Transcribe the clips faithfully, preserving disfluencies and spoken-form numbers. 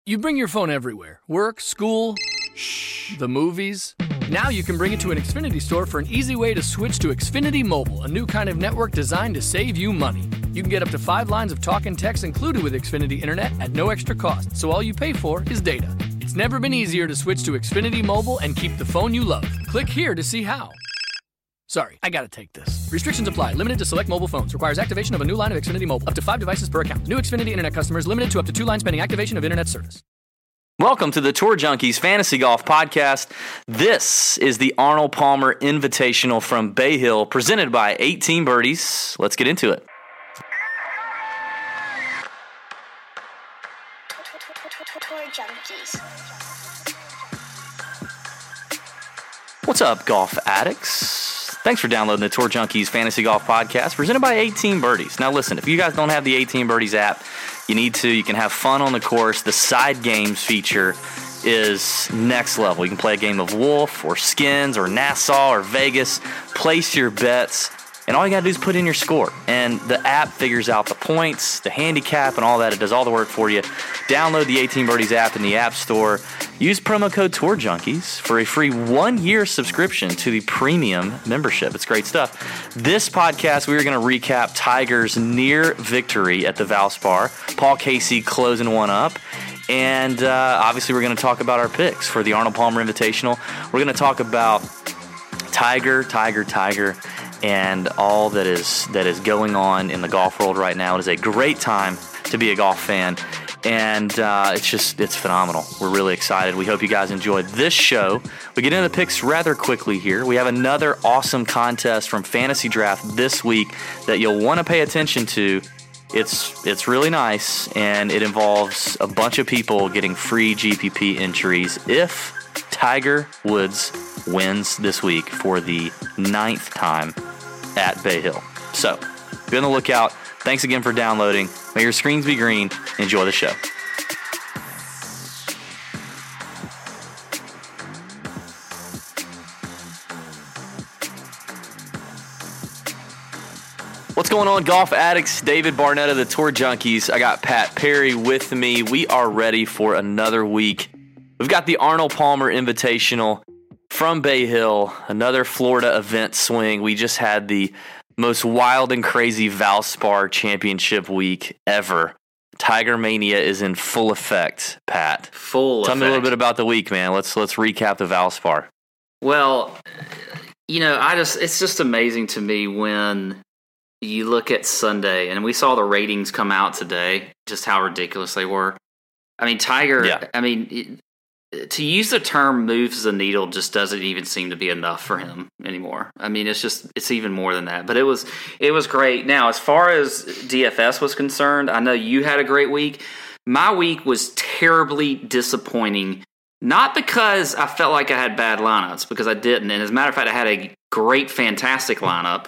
You bring your phone everywhere. Work, school, shh, the movies. Now you can bring it to an Xfinity store for an easy way to switch to Xfinity Mobile, a new kind of network designed to save you money. You can get up to five lines of talk and text included with Xfinity Internet at no extra cost, so all you pay for is data. It's never been easier to switch to Xfinity Mobile and keep the phone you love. Click here to see how. Sorry, I gotta take this. Restrictions apply. Limited to select mobile phones. Requires activation of a new line of Xfinity Mobile. Up to five devices per account. New Xfinity Internet customers limited to up to two lines pending activation of Internet service. Welcome to the Tour Junkies Fantasy Golf Podcast. This is the Arnold Palmer Invitational from Bay Hill, presented by eighteen Birdies. Let's get into it. Tour Junkies. What's up, golf addicts? Thanks for downloading the Tour Junkies Fantasy Golf Podcast, presented by eighteen Birdies. Now listen, if you guys don't have the eighteen Birdies app, you need to. You can have fun on the course. The side games feature is next level. You can play a game of Wolf or Skins or Nassau or Vegas. Place your bets, and all you got to do is put in your score. And the app figures out the points, the handicap, and all that. It does all the work for you. Download the eighteen Birdies app in the App Store. Use promo code Tour Junkies for a free one-year subscription to the premium membership. It's great stuff. This podcast, we are going to recap Tiger's near victory at the Valspar. Paul Casey closing one up. And uh, obviously, we're going to talk about our picks for the Arnold Palmer Invitational. We're going to talk about Tiger, Tiger, Tiger, and all that is that is going on in the golf world right now. It is a great time to be a golf fan. And uh, it's just, it's phenomenal. We're really excited. We hope you guys enjoyed this show. We get into the picks rather quickly here. We have another awesome contest from Fantasy Draft this week that you'll want to pay attention to. It's it's really nice, and it involves a bunch of people getting free G P P entries if Tiger Woods wins this week for the ninth time at Bay Hill. So, be on the lookout. Thanks again for downloading. May your screens be green. Enjoy the show. What's going on, golf addicts? David Barnett of the Tour Junkies. I got Pat Perry with me. We are ready for another week. We've got the Arnold Palmer Invitational from Bay Hill, another Florida event swing. We just had the most wild and crazy Valspar championship week ever. Tiger Mania is in full effect, Pat. Full Tell effect. me a little bit about the week, man. Let's let's recap the Valspar. Well, you know, I just it's just amazing to me when you look at Sunday, and we saw the ratings come out today, just how ridiculous they were. I mean, Tiger, yeah. I mean, it, to use the term moves the needle just doesn't even seem to be enough for him anymore. I mean, it's just, it's even more than that. But it was, it was great. Now, as far as D F S was concerned, I know you had a great week. My week was terribly disappointing. Not because I felt like I had bad lineups, because I didn't. And as a matter of fact, I had a great, fantastic lineup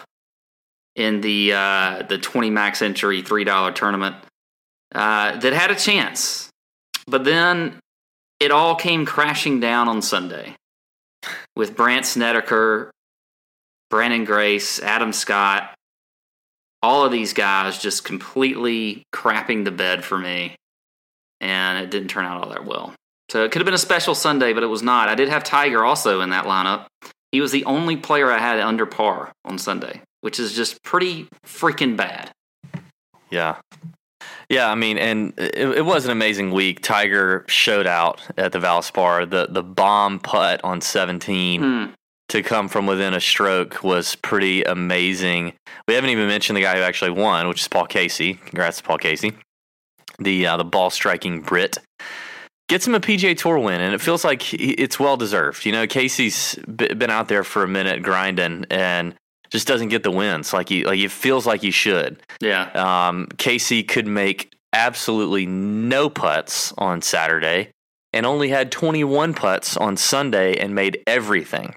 in the uh, the twenty max entry three dollar tournament uh, that had a chance. But then it all came crashing down on Sunday with Brandt Snedeker, Brandon Grace, Adam Scott, all of these guys just completely crapping the bed for me, and it didn't turn out all that well. So it could have been a special Sunday, but it was not. I did have Tiger also in that lineup. He was the only player I had under par on Sunday, which is just pretty freaking bad. Yeah. Yeah, I mean, and it, it was an amazing week. Tiger showed out at the Valspar. The the bomb putt on seventeen Hmm. to come from within a stroke was pretty amazing. We haven't even mentioned the guy who actually won, which is Paul Casey. Congrats to Paul Casey. The uh, the ball striking Brit gets him a P G A Tour win, and it feels like he, it's well deserved. You know, Casey's b- been out there for a minute grinding, and just doesn't get the wins like he like it feels like he should. Yeah. Um, Casey could make absolutely no putts on Saturday and only had twenty-one putts on Sunday and made everything.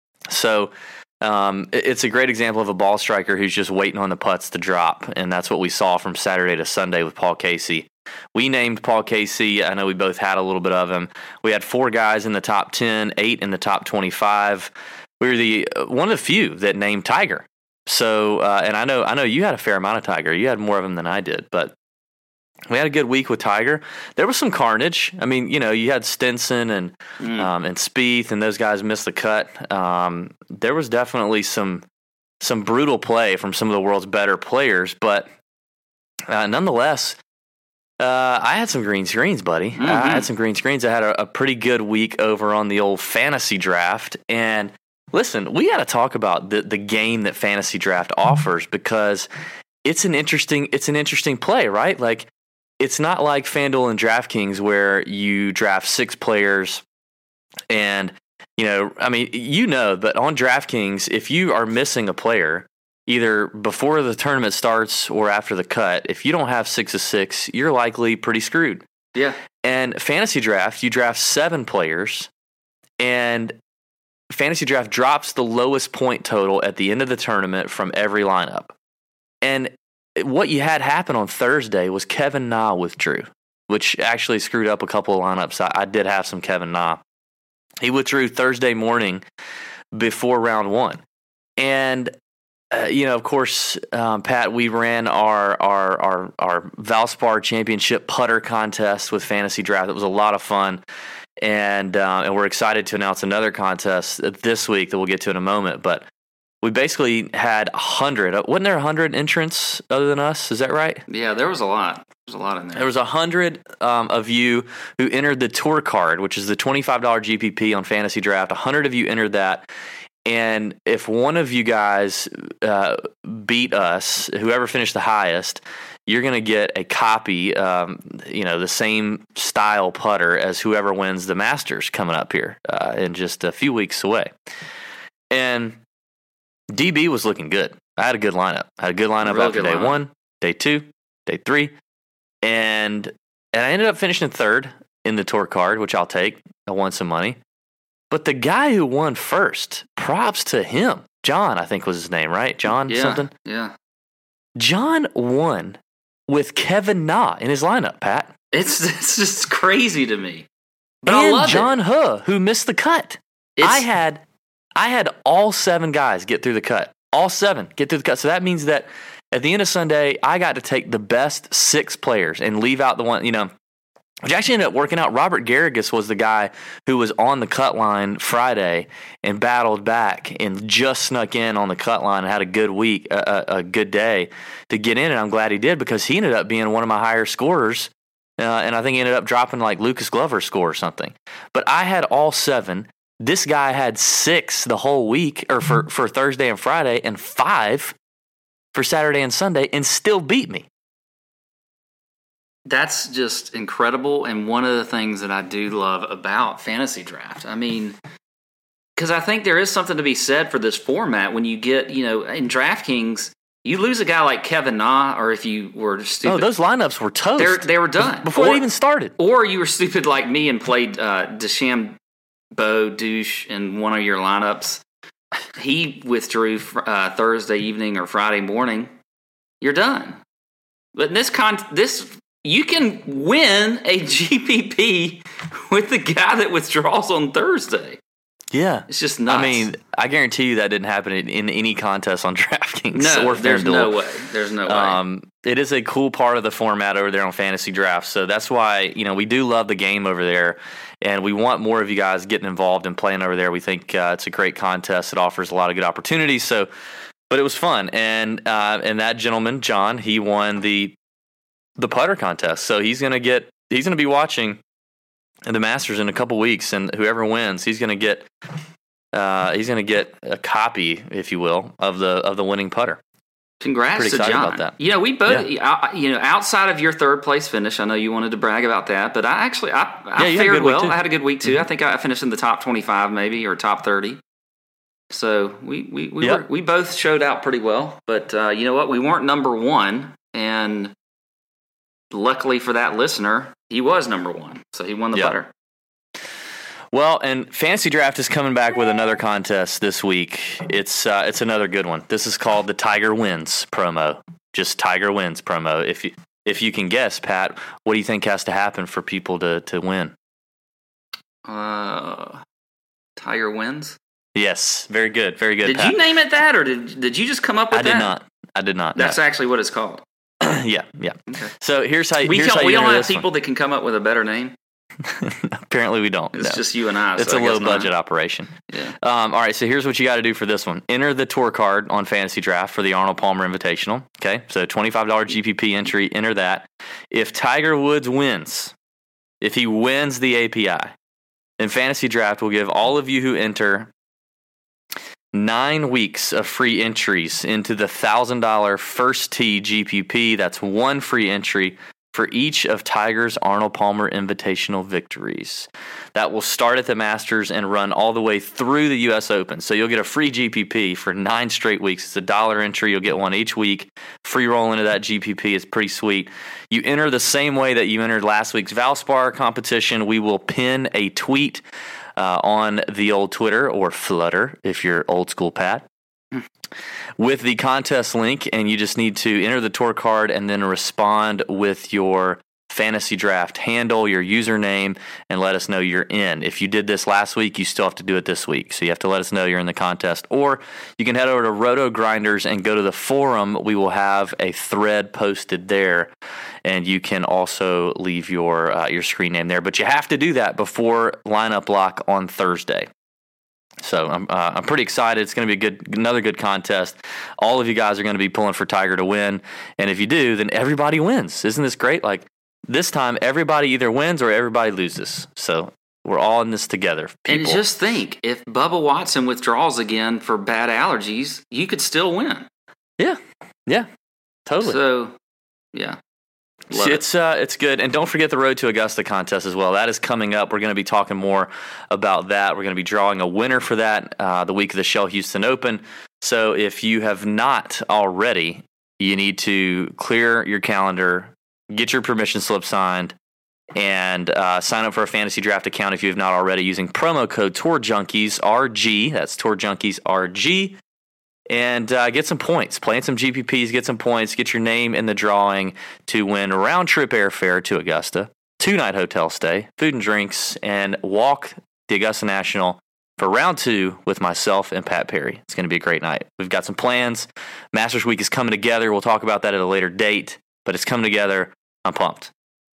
So um, it, it's a great example of a ball striker who's just waiting on the putts to drop, and that's what we saw from Saturday to Sunday with Paul Casey. We named Paul Casey. I know we both had a little bit of him. We had four guys in the top ten, eight in the top twenty-five. We were the one of the few that named Tiger. So, uh, and I know I know you had a fair amount of Tiger. You had more of him than I did, but we had a good week with Tiger. There was some carnage. I mean, you know, you had Stenson and Mm. um, and Spieth, and those guys missed the cut. Um, there was definitely some some brutal play from some of the world's better players, but uh, nonetheless, uh, I had some green screens, buddy. Mm-hmm. I had some green screens. I had a, a pretty good week over on the old fantasy draft. And listen, we got to talk about the the game that fantasy draft offers, because it's an interesting it's an interesting play, right? Like, it's not like FanDuel and DraftKings where you draft six players and, you know, I mean, you know, but on DraftKings, if you are missing a player, either before the tournament starts or after the cut, if you don't have six of six, you're likely pretty screwed. Yeah. And fantasy draft, you draft seven players, and fantasy draft drops the lowest point total at the end of the tournament from every lineup. And what you had happen on Thursday was Kevin Na withdrew, which actually screwed up a couple of lineups. I, I did have some Kevin Na. He withdrew Thursday morning before round one. And, uh, you know, of course, um, Pat, we ran our, our, our, our Valspar Championship putter contest with Fantasy Draft. It was a lot of fun. And, uh, and we're excited to announce another contest this week that we'll get to in a moment. But we basically had one hundred. Wasn't there one hundred entrants other than us? Is that right? Yeah, there was a lot. There's a lot in there. There was one hundred um, of you who entered the tour card, which is the twenty-five dollars G P P on Fantasy Draft. one hundred of you entered that. And if one of you guys uh, beat us, whoever finished the highest, you're going to get a copy, um, you know, the same style putter as whoever wins the Masters coming up here uh, in just a few weeks away. And D B was looking good. I had a good lineup. I had a good lineup Real after good day lineup. one, day two, day three. And and I ended up finishing third in the tour card, which I'll take. I won some money. But the guy who won first, props to him. John, I think was his name, right? John yeah, something? Yeah. John won with Kevin Na in his lineup, Pat. It's it's just crazy to me. But and I love John it. Huh, who missed the cut. It's, I had I had all seven guys get through the cut. All seven get through the cut. So that means that at the end of Sunday, I got to take the best six players and leave out the one, you know, which actually ended up working out. Robert Garrigus was the guy who was on the cut line Friday and battled back and just snuck in on the cut line and had a good week, a, a, a good day to get in. And I'm glad he did, because he ended up being one of my higher scorers. Uh, and I think he ended up dropping like Lucas Glover's score or something. But I had all seven. This guy had six the whole week, or for, for Thursday and Friday, and five for Saturday and Sunday, and still beat me. That's just incredible, and one of the things that I do love about Fantasy Draft. I mean, because I think there is something to be said for this format. When you get, you know, in DraftKings, you lose a guy like Kevin Na, or if you were stupid. Oh, those lineups were toast. They're, they were done. Before or, they even started. Or you were stupid like me and played uh, DeChambeau Douche in one of your lineups. He withdrew uh, Thursday evening or Friday morning. You're done. But in this con, this you can win a G P P with the guy that withdraws on Thursday. Yeah. It's just nuts. I mean, I guarantee you that didn't happen in, in any contest on DraftKings no, or there's FanDuel. no way. There's no way. Um, it is a cool part of the format over there on Fantasy Draft. So that's why, you know, we do love the game over there, and we want more of you guys getting involved and playing over there. We think uh, it's a great contest. It offers a lot of good opportunities. So, but it was fun. And uh, and that gentleman, John, he won the the putter contest. So he's going to get, he's going to be watching the Masters in a couple weeks, and whoever wins, he's going to get, uh, he's going to get a copy, if you will, of the of the winning putter. Congrats Pretty to excited John. about that. You know, we both, Yeah. I- you know, outside of your third place finish, I know you wanted to brag about that, but I actually, I, I Yeah, you had a fared good week, well. too. I had a good week too. Mhm. I think I finished in the top twenty-five, maybe, or top thirty. So we we we, Yep. were, we both showed out pretty well. But uh, you know what? We weren't number one, and luckily for that listener, he was number one, so he won the Yep. putter. Well, and Fantasy Draft is coming back with another contest this week. It's uh, it's another good one. This is called the Tiger Wins promo. Just Tiger Wins promo. If you, if you can guess, Pat, what do you think has to happen for people to, to win? Uh, Tiger wins. Yes, very good, very good. Did Pat. you name it that, or did did you just come up with I did that? not. I did not. That's no. actually what it's called. yeah, yeah. Okay. So here's how. We here's don't. how you we don't enter have this people one. that can come up with a better name. Apparently, we don't. It's no. just you and I. It's so a I guess low budget not. operation. Yeah. Um, all right. So here's what you got to do for this one. Enter the tour card on Fantasy Draft for the Arnold Palmer Invitational. Okay. So twenty-five dollars G P P entry. Enter that. If Tiger Woods wins, if he wins the A P I, then Fantasy Draft will give all of you who enter nine weeks of free entries into the one thousand dollars First Tee G P P. That's one free entry for each of Tiger's Arnold Palmer Invitational victories. That will start at the Masters and run all the way through the U S Open. So you'll get a free G P P for nine straight weeks. It's a dollar entry. You'll get one each week. Free roll into that G P P is pretty sweet. You enter the same way that you entered last week's Valspar competition. We will pin a tweet uh, on the old Twitter, or Flutter if you're old school Pat, with the contest link, and you just need to enter the tour card and then respond with your Fantasy Draft handle, your username, and let us know you're in. If you did this last week, you still have to do it this week. So you have to let us know you're in the contest. Or you can head over to Roto Grinders and go to the forum. We will have a thread posted there, and you can also leave your uh, your screen name there. But you have to do that before lineup lock on Thursday. So I'm uh, I'm pretty excited. It's going to be a good, another good contest. All of you guys are going to be pulling for Tiger to win, and if you do, then everybody wins. Isn't this great? Like this time, everybody either wins or everybody loses. So we're all in this together, people. And just think, if Bubba Watson withdraws again for bad allergies, you could still win. Yeah, yeah, totally. So, yeah. Love it's it. uh, it's good, and don't forget the Road to Augusta contest as well. That is coming up. We're going to be talking more about that. We're going to be drawing a winner for that uh, the week of the Shell Houston Open. So if you have not already, you need to clear your calendar, get your permission slip signed, and uh, sign up for a Fantasy Draft account if you have not already, using promo code Tour Junkies R G. That's Tour Junkies R G. And uh, get some points, play in some G P Ps, get some points, get your name in the drawing to win round-trip airfare to Augusta, two-night hotel stay, food and drinks, and walk the Augusta National for round two with myself and Pat Perry. It's going to be a great night. We've got some plans. Masters Week is coming together. We'll talk about that at a later date, but it's coming together. I'm pumped.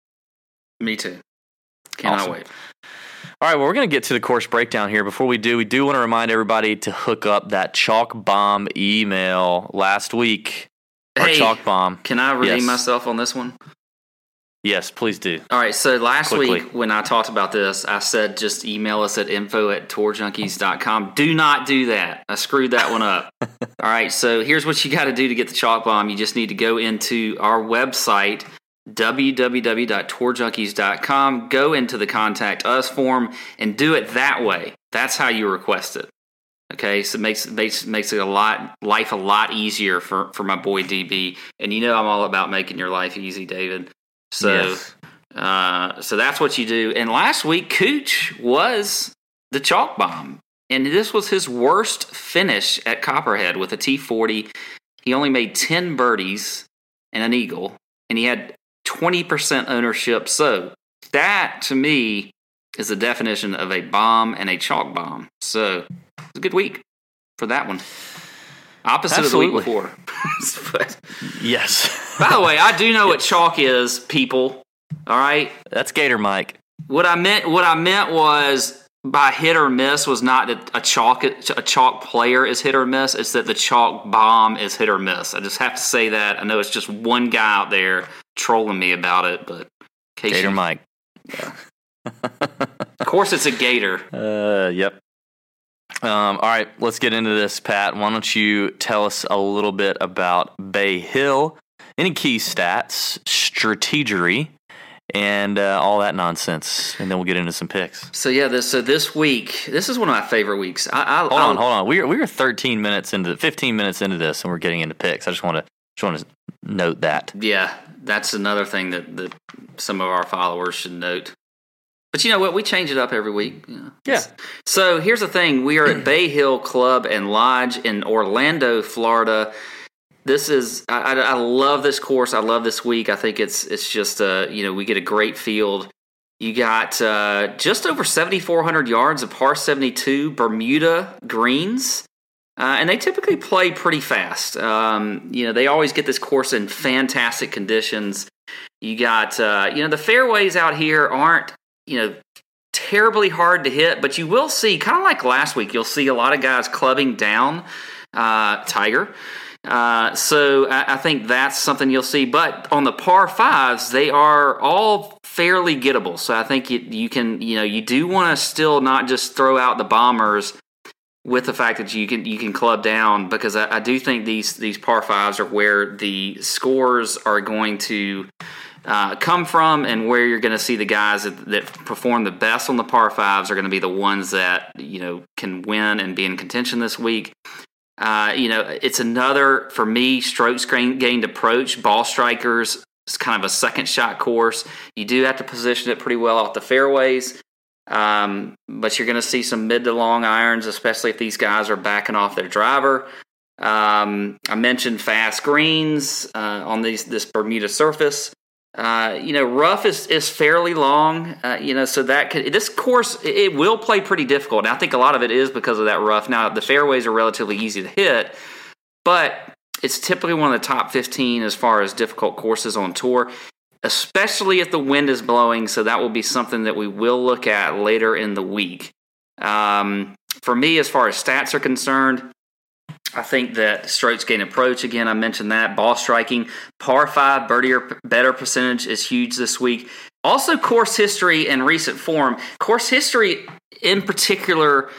Me too. Cannot Awesome. wait. All right, well, we're going to get to the course breakdown here. Before we do, we do want to remind everybody to hook up that Chalk Bomb email last week. Our Hey, Chalk Bomb. Can I redeem Yes. myself on this one? Yes, please do. All right, so last Quickly. week when I talked about this, I said just email us at info at tour junkies dot com. Do not do that. I screwed that one up. All right, so here's what you got to do to get the Chalk Bomb. You just need to go into our website, w w w dot tour junkies dot com, go into the Contact Us form, and do it that way. That's how you request it. Okay, so it makes makes makes it a lot life a lot easier for, for my boy D B. And you know I'm all about making your life easy, David. So, Yes. uh, so that's what you do. And last week, Cooch was the Chalk Bomb, and this was his worst finish at Copperhead with a T forty. He only made ten birdies and an eagle, and he had twenty percent ownership. So that, to me, is the definition of a bomb and a chalk bomb. So it's a good week for that one. Opposite Absolutely. of the week before. But, Yes. by the way, I do know what chalk is, people. All right. That's Gator Mike. What I meant, what I meant was by hit or miss was not that a chalk a chalk player is hit or miss. It's that the chalk bomb is hit or miss. I just have to say that. I know it's just one guy out there trolling me about it, but in case Gator you, Mike. of course, it's a gator. Uh, yep. Um, all right, let's get into this, Pat. Why don't you tell us a little bit about Bay Hill, any key stats, strategery, and uh, all that nonsense, and then we'll get into some picks. So yeah, this so this week, this is one of my favorite weeks. I, I, Hold I'll, on, hold on. We are we are thirteen minutes into fifteen minutes into this, and we're getting into picks. I just want to just want to note that. Yeah, that's another thing that, that some of our followers should note. But you know what? We change it up every week. You know. Yeah. So here's the thing. We are at Bay Hill Club and Lodge in Orlando, Florida. This is, I, I love this course. I love this week. I think it's it's just, uh, you know, we get a great field. You got uh, just over seventy-four hundred yards of par seventy-two Bermuda greens. Uh, and they typically play pretty fast. Um, you know, they always get this course in fantastic conditions. You got, uh, you know, the fairways out here aren't, you know, terribly hard to hit, but you will see, kind of like last week, you'll see a lot of guys clubbing down uh, Tiger. Uh, so I, I think that's something you'll see. But on the par fives, they are all fairly gettable. So I think you, you can, you know, you do want to still not just throw out the bombers with the fact that you can you can club down, because I, I do think these these par fives are where the scores are going to uh, come from, and where you're going to see the guys that, that perform the best on the par fives are going to be the ones that, you know, can win and be in contention this week. Uh, you know, it's another, for me, strokes gained approach. Ball strikers is kind of a second shot course. You do have to position it pretty well off the fairways, um, but you're going to see some mid to long irons, especially if these guys are backing off their driver. Um, I mentioned fast greens uh, on these this Bermuda surface. Uh, you know, rough is, is fairly long, uh, you know, so that could, this course, it will play pretty difficult. And I think a lot of it is because of that rough. Now, the fairways are relatively easy to hit, but it's typically one of the top fifteen as far as difficult courses on tour, especially if the wind is blowing. So that will be something that we will look at later in the week. Um, for me, as far as stats are concerned, I think that strokes gain approach, again, I mentioned that. Ball striking, par five, birdie or better percentage is huge this week. Also, course history and recent form. Course history in particular,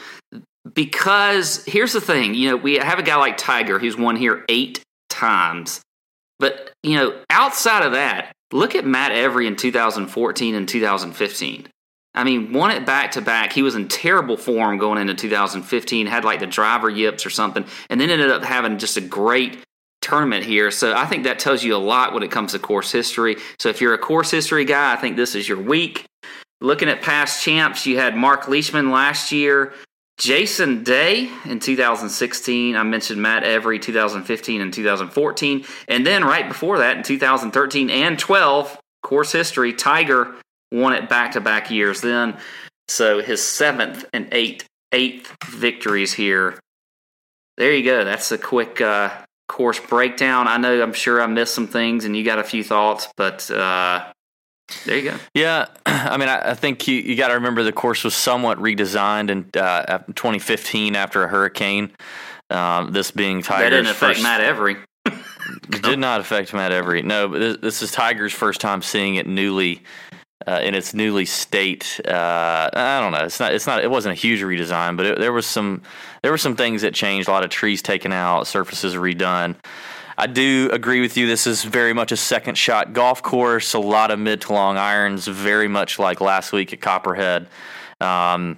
because here's the thing. You know, we have a guy like Tiger who's won here eight times. But, you know, outside of that, look at Matt Every in two thousand fourteen and two thousand fifteen. I mean, won it back-to-back. He was in terrible form going into two thousand fifteen, had like the driver yips or something, and then ended up having just a great tournament here. So I think that tells you a lot when it comes to course history. So if you're a course history guy, I think this is your week. Looking at past champs, you had Mark Leishman last year, Jason Day in two thousand sixteen. I mentioned Matt Every two thousand fifteen and two thousand fourteen. And then right before that, in two thousand thirteen and twelve, course history, Tiger won it back-to-back years then. So his seventh and eighth, eighth victories here. There you go. That's a quick uh, course breakdown. I know I'm sure I missed some things and you got a few thoughts, but uh, there you go. Yeah, I mean, I, I think you, you got to remember the course was somewhat redesigned in uh, twenty fifteen after a hurricane. Um, this being Tiger's That didn't affect first, Matt Every. It did not affect Matt Every. No, but this, this is Tiger's first time seeing it newly uh, in its newly state. Uh, I don't know. It's not. It's not. It wasn't a huge redesign, but it, there was some. There were some things that changed. A lot of trees taken out, surfaces redone. I do agree with you. This is very much a second shot golf course. A lot of mid to long irons, very much like last week at Copperhead. Um,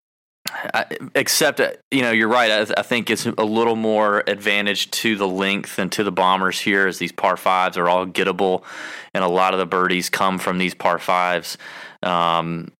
I, except, you know, you're right. I, I think it's a little more advantage to the length and to the bombers here, as these par fives are all gettable, and a lot of the birdies come from these par fives. Um,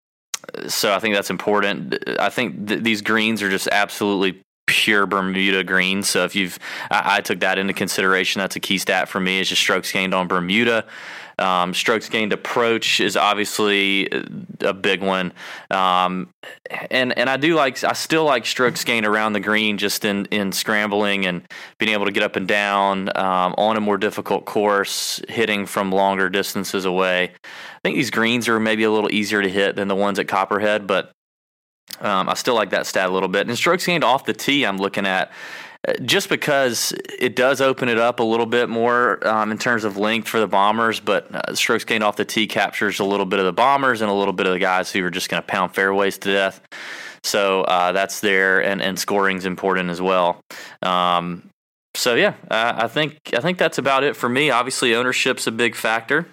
so I think that's important. I think th- these greens are just absolutely pure Bermuda greens. So if you've, I, I took that into consideration. That's a key stat for me, is just strokes gained on Bermuda. Um, strokes gained approach is obviously a big one. Um, and, and I do like, I still like strokes gained around the green, just in, in scrambling and being able to get up and down, um, on a more difficult course, hitting from longer distances away. I think these greens are maybe a little easier to hit than the ones at Copperhead, but Um, I still like that stat a little bit. And strokes gained off the tee, I'm looking at, uh, just because it does open it up a little bit more um, in terms of length for the bombers, but uh, strokes gained off the tee captures a little bit of the bombers and a little bit of the guys who are just going to pound fairways to death. So uh, that's there, and, and scoring's important as well. Um, so yeah, uh, I think I think that's about it for me. Obviously, ownership's a big factor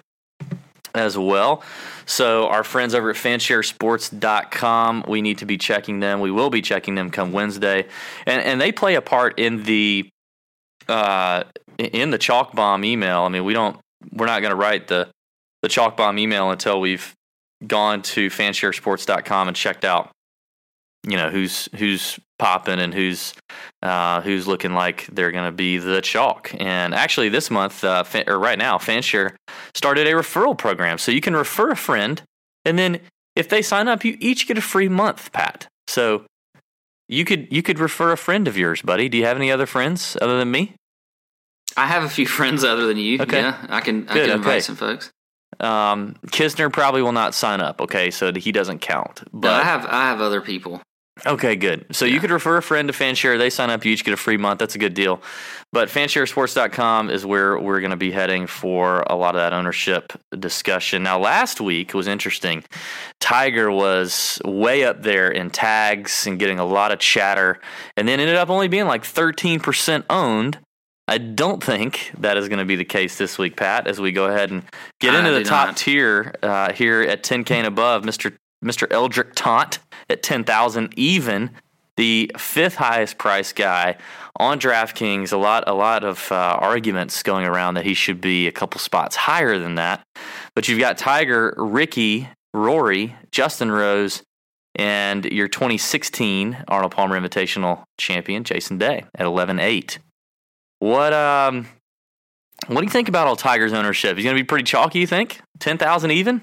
as well. So our friends over at fanshare sports dot com, we need to be checking them. We will be checking them come Wednesday. And and they play a part in the uh, in the Chalk Bomb email. I mean, we don't we're not going to write the the Chalk Bomb email until we've gone to fanshare sports dot com and checked out, you know, who's who's popping and who's uh, who's looking like they're going to be the chalk. And actually, this month, uh, fan, or right now, Fanshare started a referral program, so you can refer a friend, and then if they sign up, you each get a free month, Pat. So You could you could refer a friend of yours, buddy. Do you have any other friends other than me? I have a few friends other than you. Okay. Yeah, I can I Good, can invite okay. some folks. Um, Kisner probably will not sign up. Okay, so he doesn't count. But But I have I have other people. okay, good. So Yeah. you could refer a friend to Fanshare. They sign up. You each get a free month. That's a good deal. But fanshare sports dot com is where we're going to be heading for a lot of that ownership discussion. Now, last week was interesting. Tiger was way up there in tags and getting a lot of chatter, and then ended up only being like thirteen percent owned. I don't think that is going to be the case this week, Pat, as we go ahead and get I into the do top not. tier uh, here at ten K and above. Mister Mister Eldrick Taunt at ten thousand even, the fifth highest price guy on DraftKings. A lot, a lot of uh, arguments going around that he should be a couple spots higher than that. But you've got Tiger, Ricky, Rory, Justin Rose, and your twenty sixteen Arnold Palmer Invitational champion, Jason Day, at eleven eight. What um, what do you think about all Tiger's ownership? He's going to be pretty chalky, you think? ten thousand even?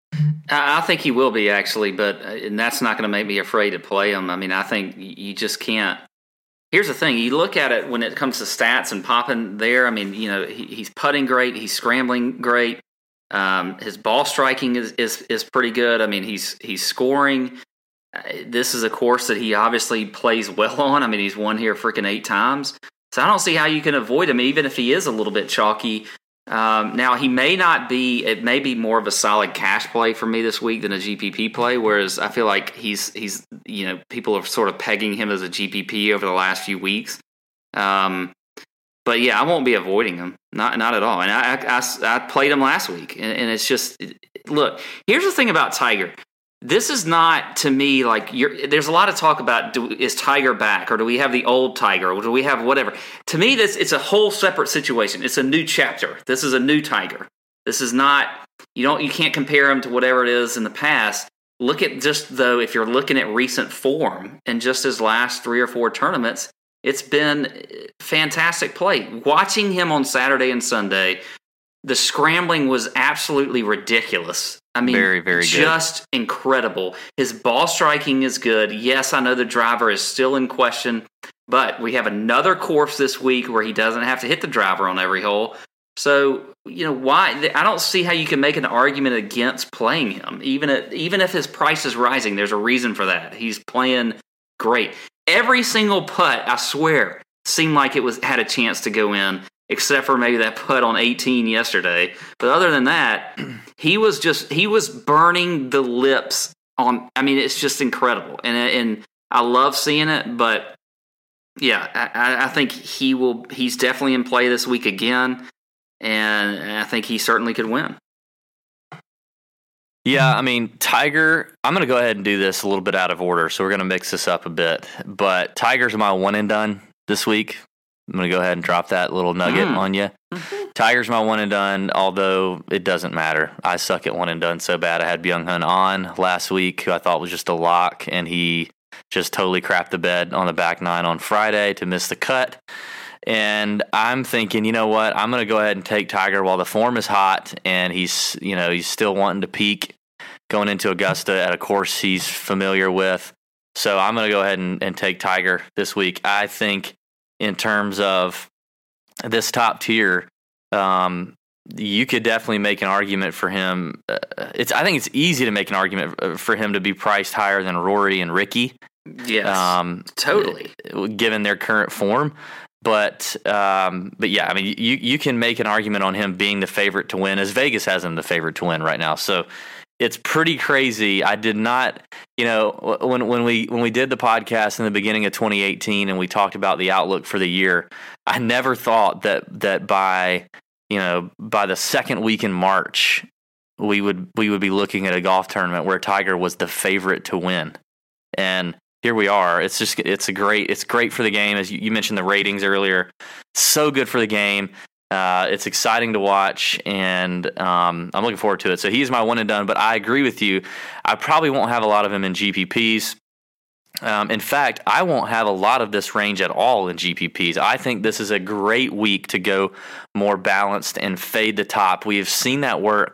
I I think he will be, actually, but uh, and that's not going to make me afraid to play him. I mean, I think y- you just can't. Here's the thing: you look at it when it comes to stats and popping there. I mean, you know, he, he's putting great, he's scrambling great. Um, his ball striking is, is is pretty good. I mean, he's he's scoring. Uh, this is a course that he obviously plays well on. I mean, he's won here freaking eight times. So I don't see how you can avoid him, even if he is a little bit chalky. Um, now, he may not be, it may be more of a solid cash play for me this week than a G P P play, whereas I feel like he's, he's you know, people are sort of pegging him as a G P P over the last few weeks. Um, but yeah, I won't be avoiding him, not not at all. And I, I, I, I played him last week, and, and it's just, look, here's the thing about Tiger. This is not, to me, like, you're, there's a lot of talk about, do, is Tiger back, or do we have the old Tiger, or do we have whatever. To me, this it's a whole separate situation. It's a new chapter. This is a new Tiger. This is not, you don't, you can't compare him to whatever it is in the past. Look at just, though, if you're looking at recent form, and just his last three or four tournaments, it's been fantastic play. Watching him on Saturday and Sunday, the scrambling was absolutely ridiculous. I mean, Very, very good. just incredible. His ball striking is good. Yes, I know the driver is still in question, but we have another course this week where he doesn't have to hit the driver on every hole. So, you know, why? I don't see how you can make an argument against playing him. Even at, even if his price is rising, there's a reason for that. He's playing great. Every single putt, I swear, seemed like it was had a chance to go in, except for maybe that putt on eighteen yesterday. But other than that, he was just, he was burning the lips on, I mean, it's just incredible. And and I love seeing it, but yeah, I, I think he will, he's definitely in play this week again. And I think he certainly could win. Yeah, I mean, Tiger, I'm going to go ahead and do this a little bit out of order, so we're going to mix this up a bit. But Tiger's my one and done this week. I'm going to go ahead and drop that little nugget Mm. on you. Mm-hmm. Tiger's my one and done, although it doesn't matter. I suck at one and done so bad. I had Byung Hun on last week, who I thought was just a lock, and he just totally crapped the bed on the back nine on Friday to miss the cut. And I'm thinking, you know what? I'm going to go ahead and take Tiger while the form is hot, and he's, you know, he's still wanting to peak going into Augusta at a course he's familiar with. So I'm going to go ahead and, and take Tiger this week. I think in terms of this top tier, um, you could definitely make an argument for him. Uh, it's I think it's easy to make an argument for him to be priced higher than Rory and Ricky. Yes, Um, totally. Given their current form. But um, but yeah, I mean, you you can make an argument on him being the favorite to win, as Vegas has him the favorite to win right now. So it's pretty crazy. I did not, you know, when when we when we did the podcast in the beginning of twenty eighteen and we talked about the outlook for the year, I never thought that that by you know by the second week in March we would we would be looking at a golf tournament where Tiger was the favorite to win, and here we are. It's just, it's a great, it's great for the game. As you, you mentioned the ratings earlier, so good for the game. Uh, it's exciting to watch, and um, I'm looking forward to it. So he's my one and done, but I agree with you. I probably won't have a lot of him in G P Ps. Um, in fact, I won't have a lot of this range at all in G P Ps. I think this is a great week to go more balanced and fade the top. We have seen that work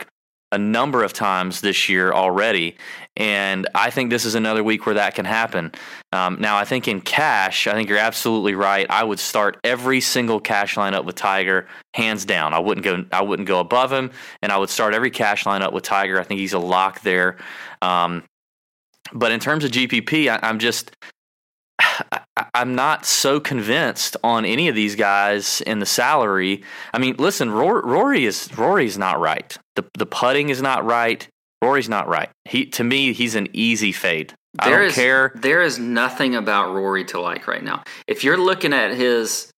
a number of times this year already, and I think this is another week where that can happen. Um, now, I think in cash, I think you're absolutely right. I would start every single cash lineup with Tiger, hands down. I wouldn't go. I wouldn't go above him, and I would start every cash lineup with Tiger. I think he's a lock there. Um, but in terms of G P P, I, I'm just. I'm not so convinced on any of these guys in the salary. I mean, listen, Rory is Rory's not right. The the putting is not right. Rory's not right. He to me, he's an easy fade. I there don't is, care. There is nothing about Rory to like right now. If you're looking at his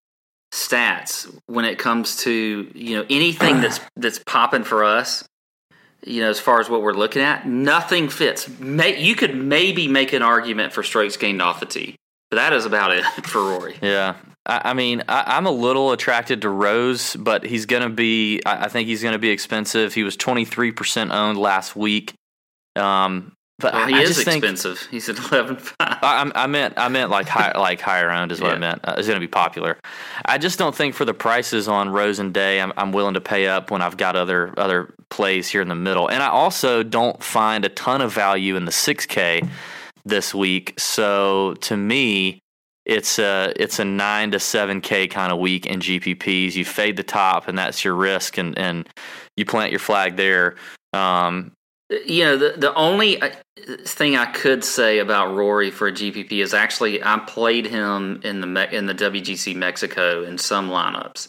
stats when it comes to, you know, anything that's that's popping for us, you know, as far as what we're looking at, nothing fits. May, you could maybe make an argument for strokes gained off the tee. But that is about it for Rory. Yeah. I, I mean, I, I'm a little attracted to Rose, but he's going to be, I, I think he's going to be expensive. He was twenty-three percent owned last week. Um, but well, he I is just expensive. Think, he's at eleven five. I, I meant, I meant like high, like higher owned is what yeah. I meant. Uh, it's going to be popular. I just don't think for the prices on Rose and Day, I'm, I'm willing to pay up when I've got other, other plays here in the middle. And I also don't find a ton of value in the six K this week. So to me, it's a it's a nine to seven K kind of week in G P Ps. You fade the top, and that's your risk, and, and you plant your flag there. Um, you know, the the only thing I could say about Rory for a G P P is actually I played him in the in the W G C Mexico in some lineups,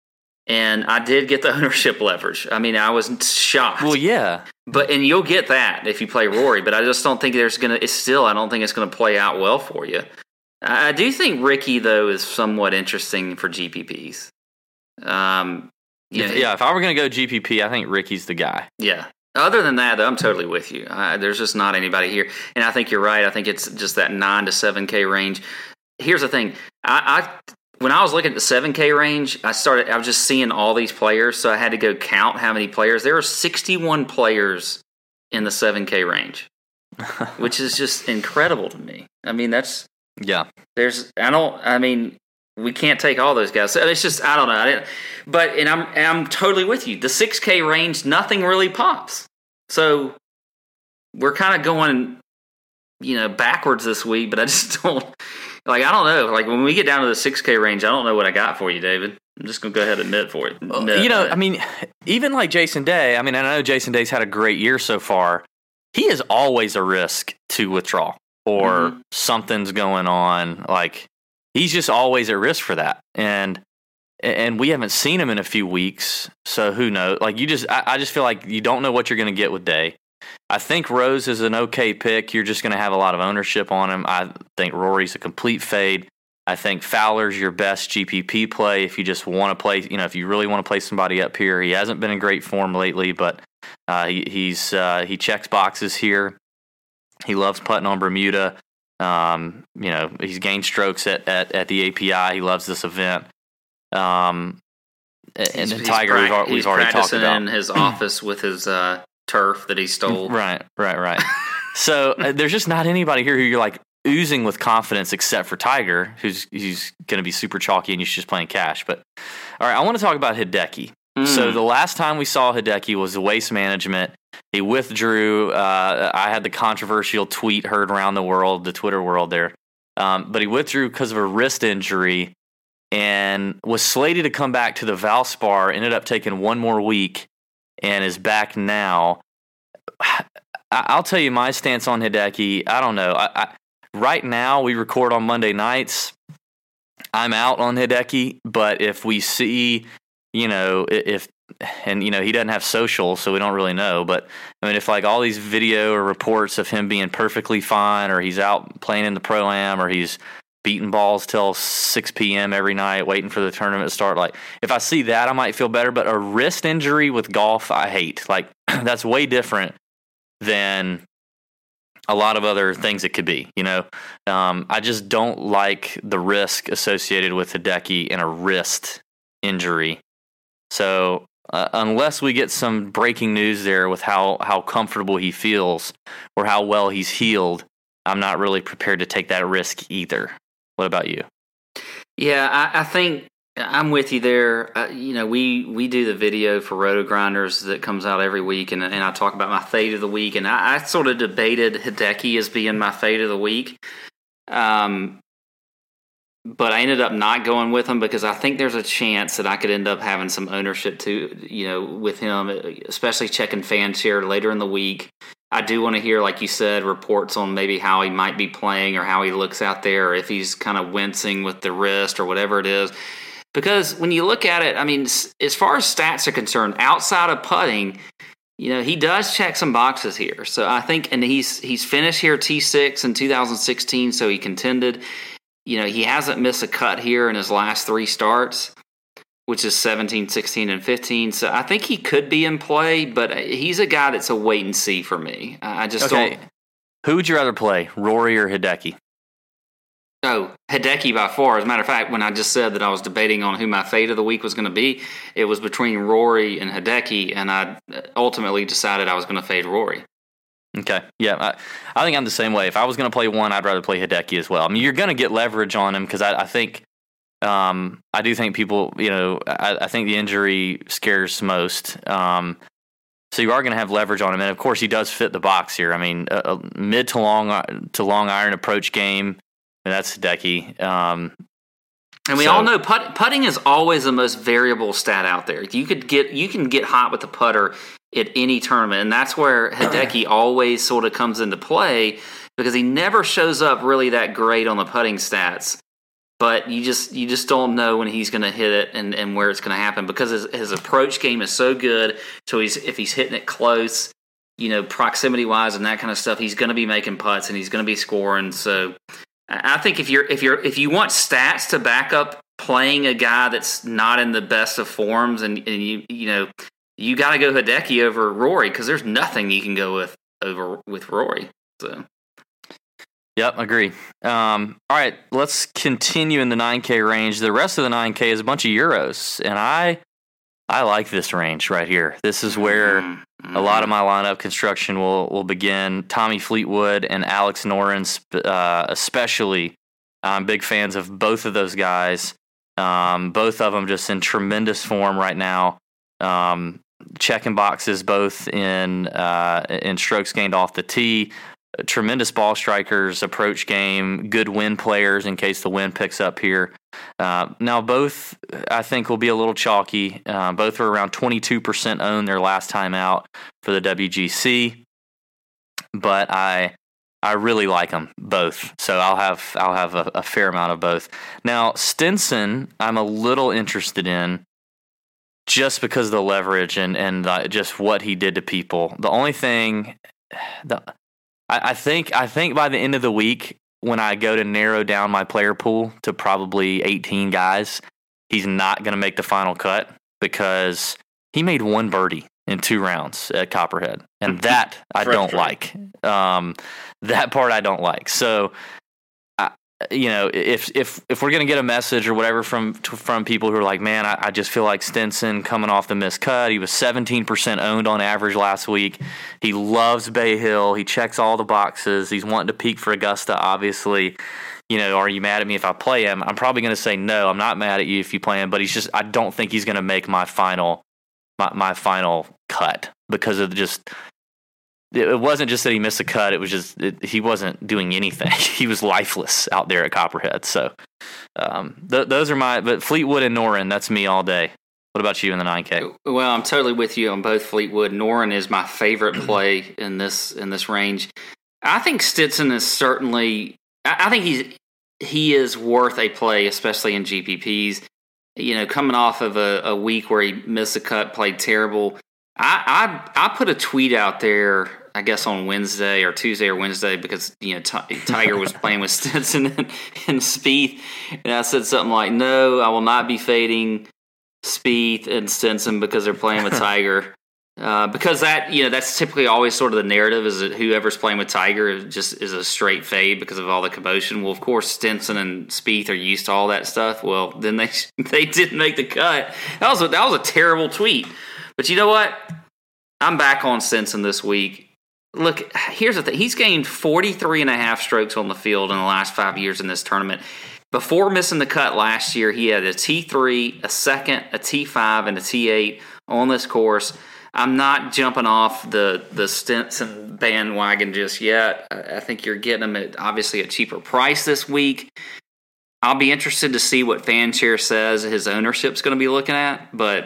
and I did get the ownership leverage. I mean, I was shocked. Well, yeah. But and you'll get that if you play Rory, but I just don't think there's gonna. It's still, I don't think it's gonna play out well for you. I do think Ricky though is somewhat interesting for G P Ps. Um, you if, know, yeah, if I were gonna go G P P, I think Ricky's the guy. Yeah. Other than that, though, I'm totally with you. Uh, there's just not anybody here, and I think you're right. I think it's just that nine to seven K range. Here's the thing: I. I When I was looking at the seven K range, I started. I was just seeing all these players, so I had to go count how many players. There are sixty-one players in the seven K range, which is just incredible to me. I mean, that's yeah. There's. I don't. I mean, we can't take all those guys. So it's just. I don't know. I didn't, but and I'm. And I'm totally with you. The six K range, nothing really pops. So we're kind of going, you know, backwards this week. But I just don't. Like, I don't know. Like, when we get down to the six K range, I don't know what I got for you, David. I'm just going to go ahead and admit for it. Admit, you know, I mean, even like Jason Day, I mean, I know Jason Day's had a great year so far. He is always a risk to withdraw or mm-hmm. something's going on. Like, he's just always at risk for that. And and we haven't seen him in a few weeks, so who knows? Like, you just, I, I just feel like you don't know what you're going to get with Day. I think Rose is an okay pick. You're just going to have a lot of ownership on him. I think Rory's a complete fade. I think Fowler's your best G P P play if you just want to play, you know, if you really want to play somebody up here. He hasn't been in great form lately, but uh, he, he's uh, he checks boxes here. He loves putting on Bermuda. Um, you know, he's gained strokes at, at, at the A P I. He loves this event. Um, and he's, then Tiger, he's pra- we've, we've already talked about. in his office with his uh, turf that he stole. Right, right, right. So uh, there's just not anybody here who you're like oozing with confidence except for Tiger, who's who's going to be super chalky and you're just playing cash. But all right, I want to talk about Hideki. Mm. So the last time we saw Hideki was the Waste Management. He withdrew. Uh, I had the controversial tweet heard around the world, the Twitter world there. Um, but he withdrew because of a wrist injury and was slated to come back to the Valspar, ended up taking one more week and is back now. I'll tell you my stance on Hideki. I don't know. I, I, right now, we record on Monday nights. I'm out on Hideki, but if we see, you know, if, and, you know, he doesn't have social, so we don't really know. But, I mean, if, like, all these video or reports of him being perfectly fine, or he's out playing in the Pro-Am, or he's beating balls till six p.m. every night, waiting for the tournament to start. Like, if I see that, I might feel better. But a wrist injury with golf, I hate. Like, that's way different than a lot of other things it could be. You know, um, I just don't like the risk associated with Hideki and a wrist injury. So uh, unless we get some breaking news there with how, how comfortable he feels or how well he's healed, I'm not really prepared to take that risk either. What about you? Yeah, I, I think I'm with you there. Uh, you know, we, we do the video for Roto Grinders that comes out every week, and, and I talk about my fade of the week, and I, I sort of debated Hideki as being my fade of the week. Um, but I ended up not going with him because I think there's a chance that I could end up having some ownership too, you know, with him, especially checking fan share later in the week. I do want to hear, like you said, reports on maybe how he might be playing or how he looks out there, or if he's kind of wincing with the wrist or whatever it is. Because when you look at it, I mean, as far as stats are concerned, outside of putting, you know, he does check some boxes here. So I think, and he's he's finished here T six in two thousand sixteen, so he contended. You know, he hasn't missed a cut here in his last three starts, which is seventeen, sixteen, and fifteen. So I think he could be in play, but he's a guy that's a wait and see for me. I just okay. don't. Who would you rather play, Rory or Hideki? Oh, Hideki by far. As a matter of fact, when I just said that I was debating on who my fade of the week was going to be, it was between Rory and Hideki, and I ultimately decided I was going to fade Rory. Okay, yeah, I, I think I'm the same way. If I was going to play one, I'd rather play Hideki as well. I mean, you're going to get leverage on him because I, I think, um, I do think people, you know, I, I think the injury scares most. Um, so you are going to have leverage on him, and of course, he does fit the box here. I mean, a, a mid to long to long iron approach game. And that's Hideki. Um, and we so, all know put, putting is always the most variable stat out there. You could get you can get hot with the putter at any tournament, and that's where Hideki always sort of comes into play because he never shows up really that great on the putting stats. But you just you just don't know when he's going to hit it and, and where it's going to happen because his, his approach game is so good. So he's if he's hitting it close, you know, proximity wise and that kind of stuff, he's going to be making putts and he's going to be scoring. So. I think if you're if you're if you want stats to back up playing a guy that's not in the best of forms, and, and you you know you got to go Hideki over Rory because there's nothing you can go with over with Rory. So, yep, agree. Um, all right, let's continue in the nine K range. The rest of the nine K is a bunch of Euros, and I I like this range right here. This is where mm-hmm. a lot of my lineup construction will, will begin. Tommy Fleetwood and Alex Noren, uh, especially. I'm big fans of both of those guys. Um, both of them just in tremendous form right now. Um, checking boxes both in uh, in strokes gained off the tee. Tremendous ball strikers, approach game, good win players in case the wind picks up here. Uh, now, both I think will be a little chalky. Uh, both are around twenty-two percent owned their last time out for the W G C, but I I really like them both. So I'll have I'll have a, a fair amount of both. Now, Stenson, I'm a little interested in just because of the leverage and and the, just what he did to people. The only thing the I think I think by the end of the week, when I go to narrow down my player pool to probably eighteen guys, he's not going to make the final cut because he made one birdie in two rounds at Copperhead, and that I don't like. Um, that part I don't like. So, I, you know, if if if we're going to get a message or whatever from from people who are like, man, I, I just feel like Stenson coming off the missed cut. He was seventeen percent owned on average last week. He loves Bay Hill. He checks all the boxes. He's wanting to peak for Augusta, obviously. You know, are you mad at me if I play him? I'm probably going to say no. I'm not mad at you if you play him, but he's just I don't think he's going to make my final my my final cut because of just. It wasn't just that he missed a cut. It was just it, he wasn't doing anything. He was lifeless out there at Copperhead. So um, th- those are my. But Fleetwood and Noren, that's me all day. What about you in the nine K? Well, I'm totally with you on both Fleetwood. Noren is my favorite play in this in this range. I think Stenson is certainly. I, I think he's he is worth a play, especially in G P Ps. You know, coming off of a, a week where he missed a cut, played terrible. I, I I put a tweet out there. I guess on Wednesday or Tuesday or Wednesday because, you know, T- Tiger was playing with Stenson and, and Spieth. And I said something like, no, I will not be fading Spieth and Stenson because they're playing with Tiger. Uh, because that, you know, that's typically always sort of the narrative is that whoever's playing with Tiger just is a straight fade because of all the commotion. Well, of course, Stenson and Spieth are used to all that stuff. Well, then they they didn't make the cut. That was a, that was a terrible tweet. But you know what? I'm back on Stenson this week. Look, here's the thing. He's gained forty-three and a half strokes on the field in the last five years in this tournament. before missing the cut last year, he had a T three, a second, a T five, and a T eight on this course. I'm not jumping off the, the Stenson bandwagon just yet. I, I think you're getting him at obviously a cheaper price this week. I'll be interested to see what Fanshare says his ownership's going to be looking at, but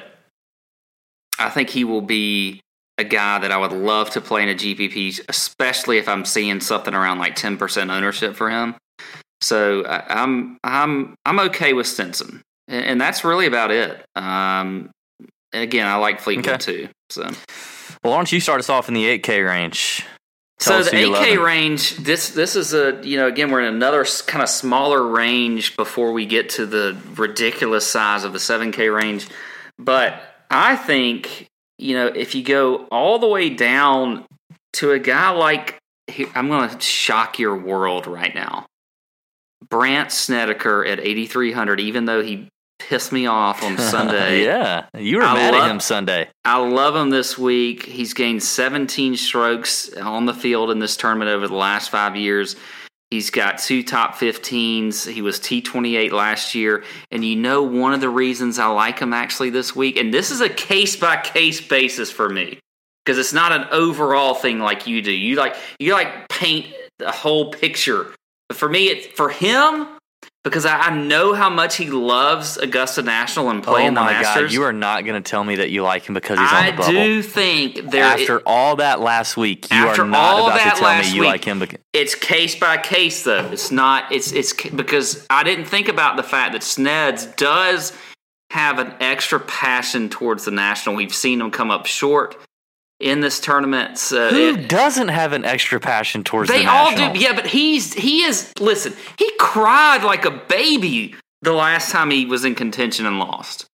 I think he will be a guy that I would love to play in a G P P, especially if I'm seeing something around like ten percent ownership for him. So I, I'm I'm I'm okay with Stenson, and, and that's really about it. Um, again, I like Fleetwood okay. too. So, well, why don't you start us off in the eight K range? Tell so the eight K range, this this is a, you know, again, we're in another kind of smaller range before we get to the ridiculous size of the seven K range. But I think, you know, if you go all the way down to a guy like, I'm going to shock your world right now, Brandt Snedeker at eighty-three hundred, even though he pissed me off on Sunday. Yeah, you were I mad love, at him Sunday. I love him this week. He's gained seventeen strokes on the field in this tournament over the last five years. He's got two top fifteens. He was T twenty-eight last year. And you know one of the reasons I like him actually this week, and this is a case-by-case basis for me, because it's not an overall thing like you do. You like you like paint the whole picture. But for me, it's for him, because I, I know how much he loves Augusta National and playing oh the Masters. God, you are not going to tell me that you like him because he's I on the bubble. I do think there. After it, all that last week, you after are not all about that to tell last me you week, like him. Because it's case by case, though. It's not. It's it's because I didn't think about the fact that Sneds does have an extra passion towards the National. We've seen him come up short in this tournament. So who it, doesn't have an extra passion towards they the National? They all do. Yeah, but he's he is. Listen, he cried like a baby the last time he was in contention and lost.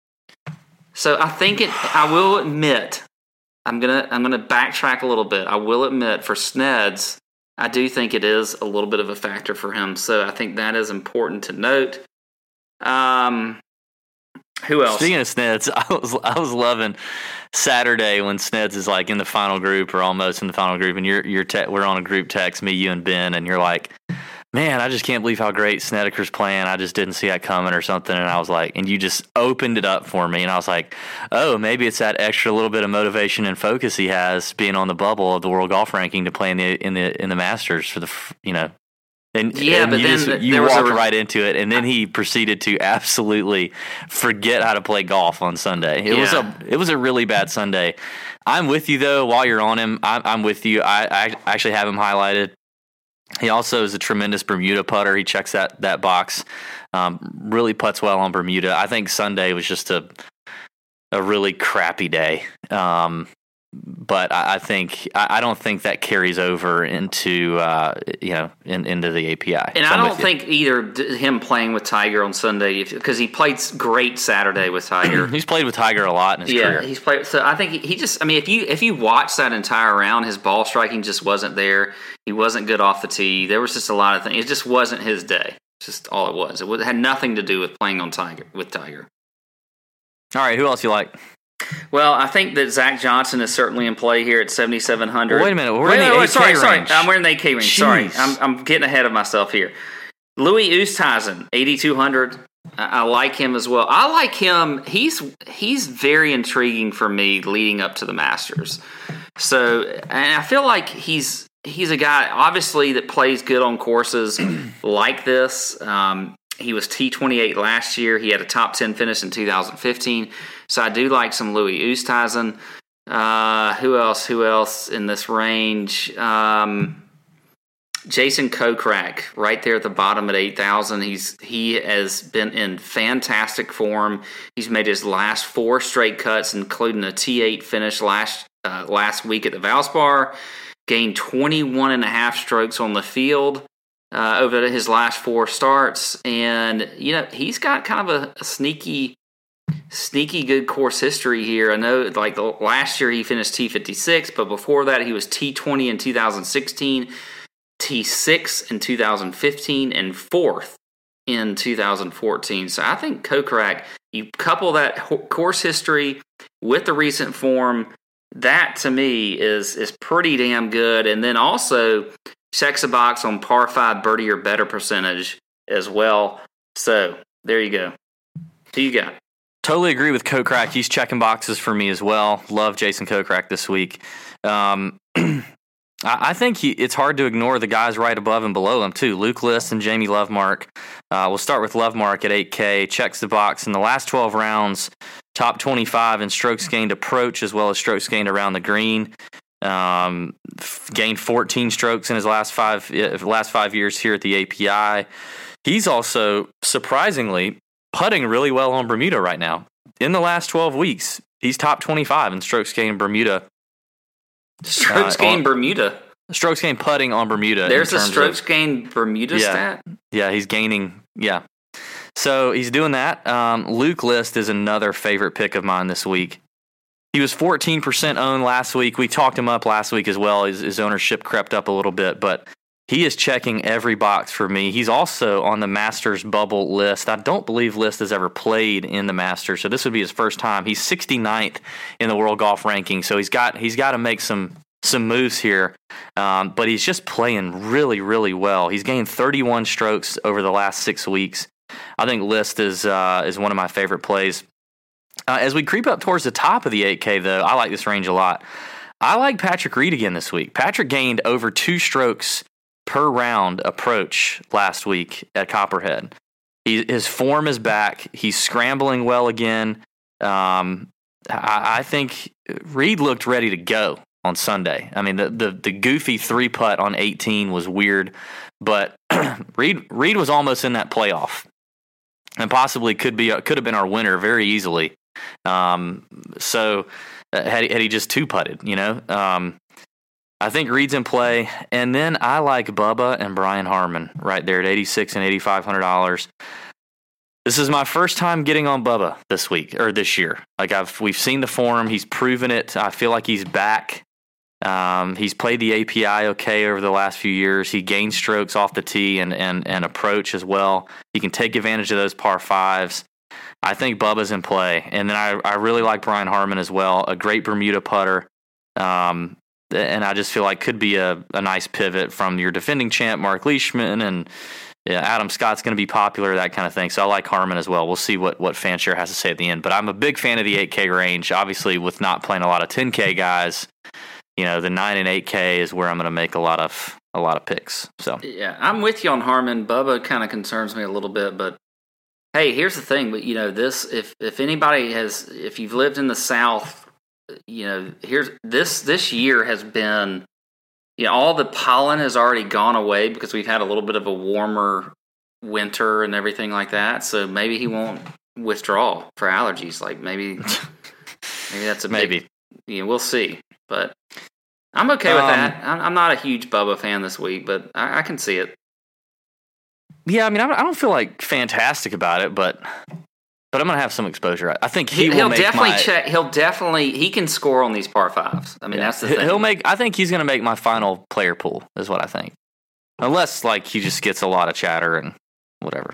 So I think it. I will admit, I'm gonna I'm gonna backtrack a little bit. I will admit, for Sneds, I do think it is a little bit of a factor for him. So I think that is important to note. Um, who else? Speaking of Sneds, I was I was loving Saturday when Sneds is like in the final group or almost in the final group, and you're you're te- we're on a group text, me, you, and Ben, and you're like, man, I just can't believe how great Snedeker's playing. I just didn't see that coming or something. And I was like, and you just opened it up for me. And I was like, oh, maybe it's that extra little bit of motivation and focus he has being on the bubble of the world golf ranking to play in the in the in the Masters for the, you know. And, yeah, and but you then just, the, you there was walked a, right into it, and then he proceeded to absolutely forget how to play golf on Sunday. It yeah. was a it was a really bad Sunday. I'm with you though. While you're on him, I'm, I'm with you. I, I actually have him highlighted. He also is a tremendous Bermuda putter. He checks that that box. Um, really putts well on Bermuda. I think Sunday was just a a really crappy day. Um, but I, I think I, I don't think that carries over into uh, you know in, into the A P I. And so I don't think either him playing with Tiger on Sunday, because he played great Saturday with Tiger. He's played with Tiger a lot in his yeah, career. Yeah, he's played. So I think he, he just. I mean, if you if you watch that entire round, his ball striking just wasn't there. He wasn't good off the tee. There was just a lot of things. It just wasn't his day. It's just all it was. It had nothing to do with playing on Tiger with Tiger. All right, who else you like? Well, I think that Zach Johnson is certainly in play here at seventy-seven hundred. Well, wait a minute, we're wait, in the wait, eight K sorry, range. sorry, I'm wearing the eight K range. Jeez. Sorry, I'm I'm getting ahead of myself here. Louis Oosthuizen, eighty-two hundred. I, I like him as well. I like him. He's he's very intriguing for me leading up to the Masters. So, and I feel like he's he's a guy obviously that plays good on courses like this. Um, he was T twenty-eight last year. He had a top ten finish in two thousand fifteen. So I do like some Louis Oosthuizen. Uh, who else? Who else in this range? Um, Jason Kokrak, right there at the bottom at eight thousand. He's he has been in fantastic form. He's made his last four straight cuts, including a T eight finish last uh, last week at the Valspar. Gained twenty-one and a half strokes on the field uh, over his last four starts, and you know he's got kind of a, a sneaky. Sneaky good course history here. I know like the, last year he finished T fifty-six, but before that he was T twenty in two thousand sixteen, T six in two thousand fifteen, and fourth in two thousand fourteen. So I think Kokrak, you couple that ho- course history with the recent form, that to me is is pretty damn good. And then also checks a box on par five birdie or better percentage as well. So there you go. Who you got? Totally agree with Kokrak. He's checking boxes for me as well. Love Jason Kokrak this week. Um, I, I think he, it's hard to ignore the guys right above and below him, too. Luke List and Jamie Lovemark. Uh, we'll start with Lovemark at eight K. Checks the box in the last twelve rounds. Top twenty-five in strokes gained approach as well as strokes gained around the green. Um, f- gained fourteen strokes in his last five uh, last five years here at the A P I. He's also, surprisingly, putting really well on Bermuda right now. In the last twelve weeks, he's top twenty-five in strokes gained Bermuda. Strokes uh, gained Bermuda. Strokes gained putting on Bermuda. There's a strokes of, gained Bermuda yeah, stat? Yeah, he's gaining, yeah. So he's doing that. Um, Luke List is another favorite pick of mine this week. He was fourteen percent owned last week. We talked him up last week as well. His, his ownership crept up a little bit, but he is checking every box for me. He's also on the Masters bubble list. I don't believe List has ever played in the Masters, so this would be his first time. He's sixty-ninth in the world golf ranking, so he's got he's got to make some some moves here. Um, but he's just playing really, really well. He's gained thirty-one strokes over the last six weeks. I think List is uh, is one of my favorite plays. Uh, as we creep up towards the top of the eight K, though, I like this range a lot. I like Patrick Reed again this week. Patrick gained over two strokes per round approach last week at Copperhead. He, his form is back. He's scrambling well again. Um, I, I think Reed looked ready to go on Sunday. I mean, the the, the goofy three putt on eighteen was weird, but Reed Reed was almost in that playoff, and possibly could be could have been our winner very easily. Um, so uh, had he, had he just two putted, you know. Um, I think Reed's in play, and then I like Bubba and Brian Harman right there at eighty-six and eighty-five hundred dollars. This is my first time getting on Bubba this week or this year. Like I've we've seen the form, he's proven it. I feel like he's back. Um, he's played the A P I okay over the last few years. He gains strokes off the tee and and and approach as well. He can take advantage of those par fives. I think Bubba's in play, and then I I really like Brian Harman as well. A great Bermuda putter. Um, And I just feel like could be a, a nice pivot from your defending champ, Mark Leishman, and yeah, Adam Scott's going to be popular, that kind of thing. So I like Harman as well. We'll see what, what Fanshare has to say at the end. But I'm a big fan of the eight K range. Obviously, with not playing a lot of ten K guys, you know, the nine and eight K is where I'm going to make a lot of a lot of picks. So yeah, I'm with you on Harman. Bubba kind of concerns me a little bit, but hey, here's the thing. But you know, this if if anybody has, if you've lived in the South. You know, here's this this year has been, you know, all the pollen has already gone away because we've had a little bit of a warmer winter and everything like that. So maybe he won't withdraw for allergies. Like maybe, maybe that's a maybe. Big, you know, we'll see. But I'm okay with um, that. I'm, I'm not a huge Bubba fan this week, but I, I can see it. Yeah, I mean, I don't feel like fantastic about it, but. But I'm going to have some exposure. I think he he'll will make definitely my, check. He'll definitely he can score on these par fives. I mean, yeah, that's the thing. He'll make. I think he's going to make my final player pool. Is what I think. Unless like he just gets a lot of chatter and whatever.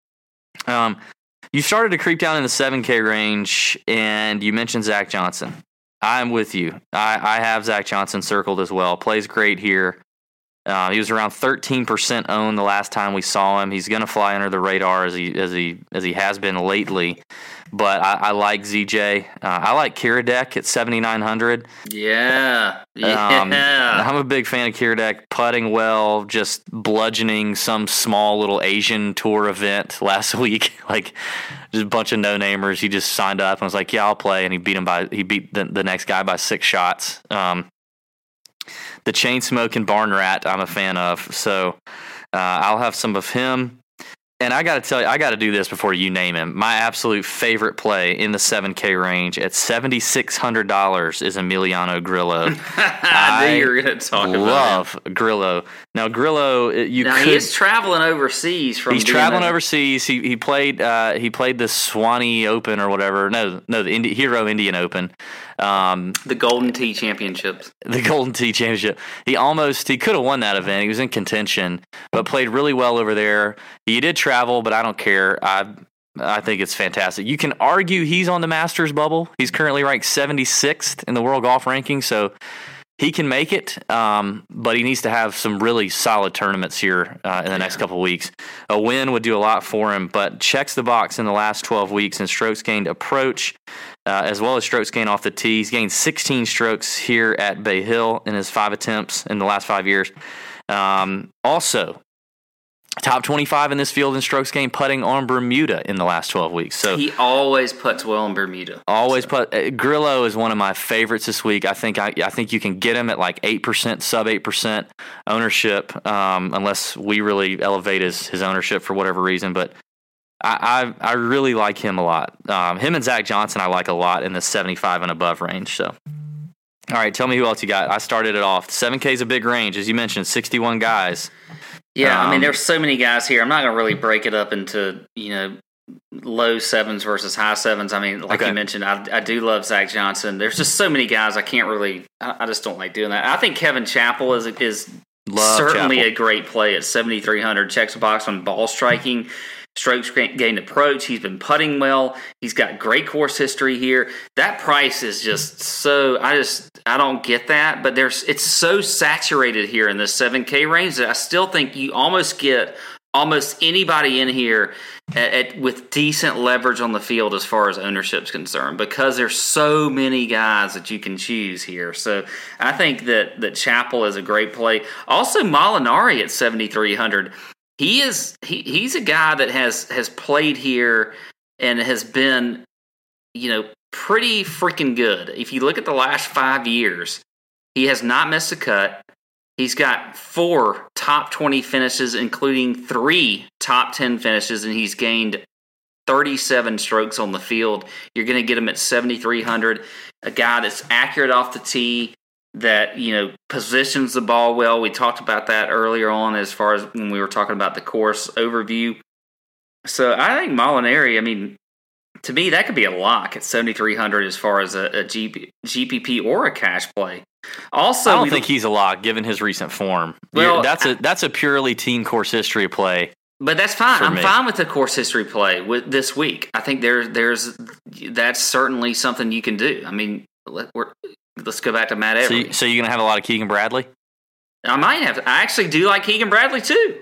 Um, you started to creep down in the seven K range, and you mentioned Zach Johnson. I'm with you. I, I have Zach Johnson circled as well. Plays great here. Uh, he was around thirteen percent owned the last time we saw him. He's going to fly under the radar as he as he as he has been lately. But I, I like Z J. Uh, I like Kiradek at seventy-nine hundred. Yeah, yeah. Um, I'm a big fan of Kiradek. Putting well, just bludgeoning some small little Asian tour event last week. Like just a bunch of no namers. He just signed up and was like, "Yeah, I'll play," and he beat him by he beat the, the next guy by six shots. Um, The chain smoking barn rat I'm a fan of, so uh, I'll have some of him. And I got to tell you, I got to do this before you name him. My absolute favorite play in the seven K range at seventy-six hundred dollars is Emiliano Grillo. I knew you were going to talk about love him. Grillo. Now, Grillo, you now, could... he is traveling overseas. From He's traveling a, overseas. He he played uh, he played the Swanee Open or whatever. No, no, the Indi- Hero Indian Open. Um, the Golden Tee Championships. The Golden Tee Championship. He almost, he could have won that event. He was in contention, but played really well over there. He did travel, but I don't care. I I think it's fantastic. You can argue he's on the Masters bubble. He's currently ranked seventy-sixth in the world golf ranking, so he can make it, um, but he needs to have some really solid tournaments here uh, in the yeah. next couple of weeks. A win would do a lot for him, but checks the box in the last twelve weeks in strokes gained approach, uh, as well as strokes gained off the tee. He's gained sixteen strokes here at Bay Hill in his five attempts in the last five years. Um, also, top twenty-five in this field in strokes gained putting on Bermuda in the last twelve weeks. So he always puts well in Bermuda. Always so. put. Uh, Grillo is one of my favorites this week. I think I, I think you can get him at like eight percent, sub eight percent ownership, um, unless we really elevate his, his ownership for whatever reason. But I I, I really like him a lot. Um, him and Zach Johnson I like a lot in the seventy-five and above range. So. All right, tell me who else you got. I started it off. seven K is a big range, as you mentioned, sixty-one guys. Yeah, um, I mean, there's so many guys here. I'm not going to really break it up into, you know, low sevens versus high sevens. I mean, like okay. you mentioned, I, I do love Zach Johnson. There's just so many guys I can't really – I just don't like doing that. I think Kevin Chappell is is love certainly Chappell. a great play at seventy-three hundred. Checks the box on ball striking. Strokes gained approach. He's been putting well. He's got great course history here. That price is just so. I just I don't get that. But there's it's so saturated here in the seven K range that I still think you almost get almost anybody in here at, at, with decent leverage on the field as far as ownership's concerned, because there's so many guys that you can choose here. So I think that that Chappell is a great play. Also, Molinari at seventy-three hundred. He is he, he's a guy that has, has played here and has been, you know, pretty freaking good. If you look at the last five years, he has not missed a cut. He's got four top twenty finishes, including three top ten finishes, and he's gained thirty-seven strokes on the field. You're going to get him at seventy-three hundred, a guy that's accurate off the tee, that, you know, positions the ball well. We talked about that earlier on as far as when we were talking about the course overview. So I think Molinari, I mean, to me, that could be a lock at seventy-three hundred as far as a, a G P, G P P or a cash play. Also, I don't we, think he's a lock given his recent form. Well, that's a that's a purely team course history play. But that's fine. I'm me. fine with the course history play with this week. I think there there's that's certainly something you can do. I mean, let, we're Let's go back to Matt Every. So, you, so you're going to have a lot of Keegan Bradley? I might have. I actually do like Keegan Bradley, too.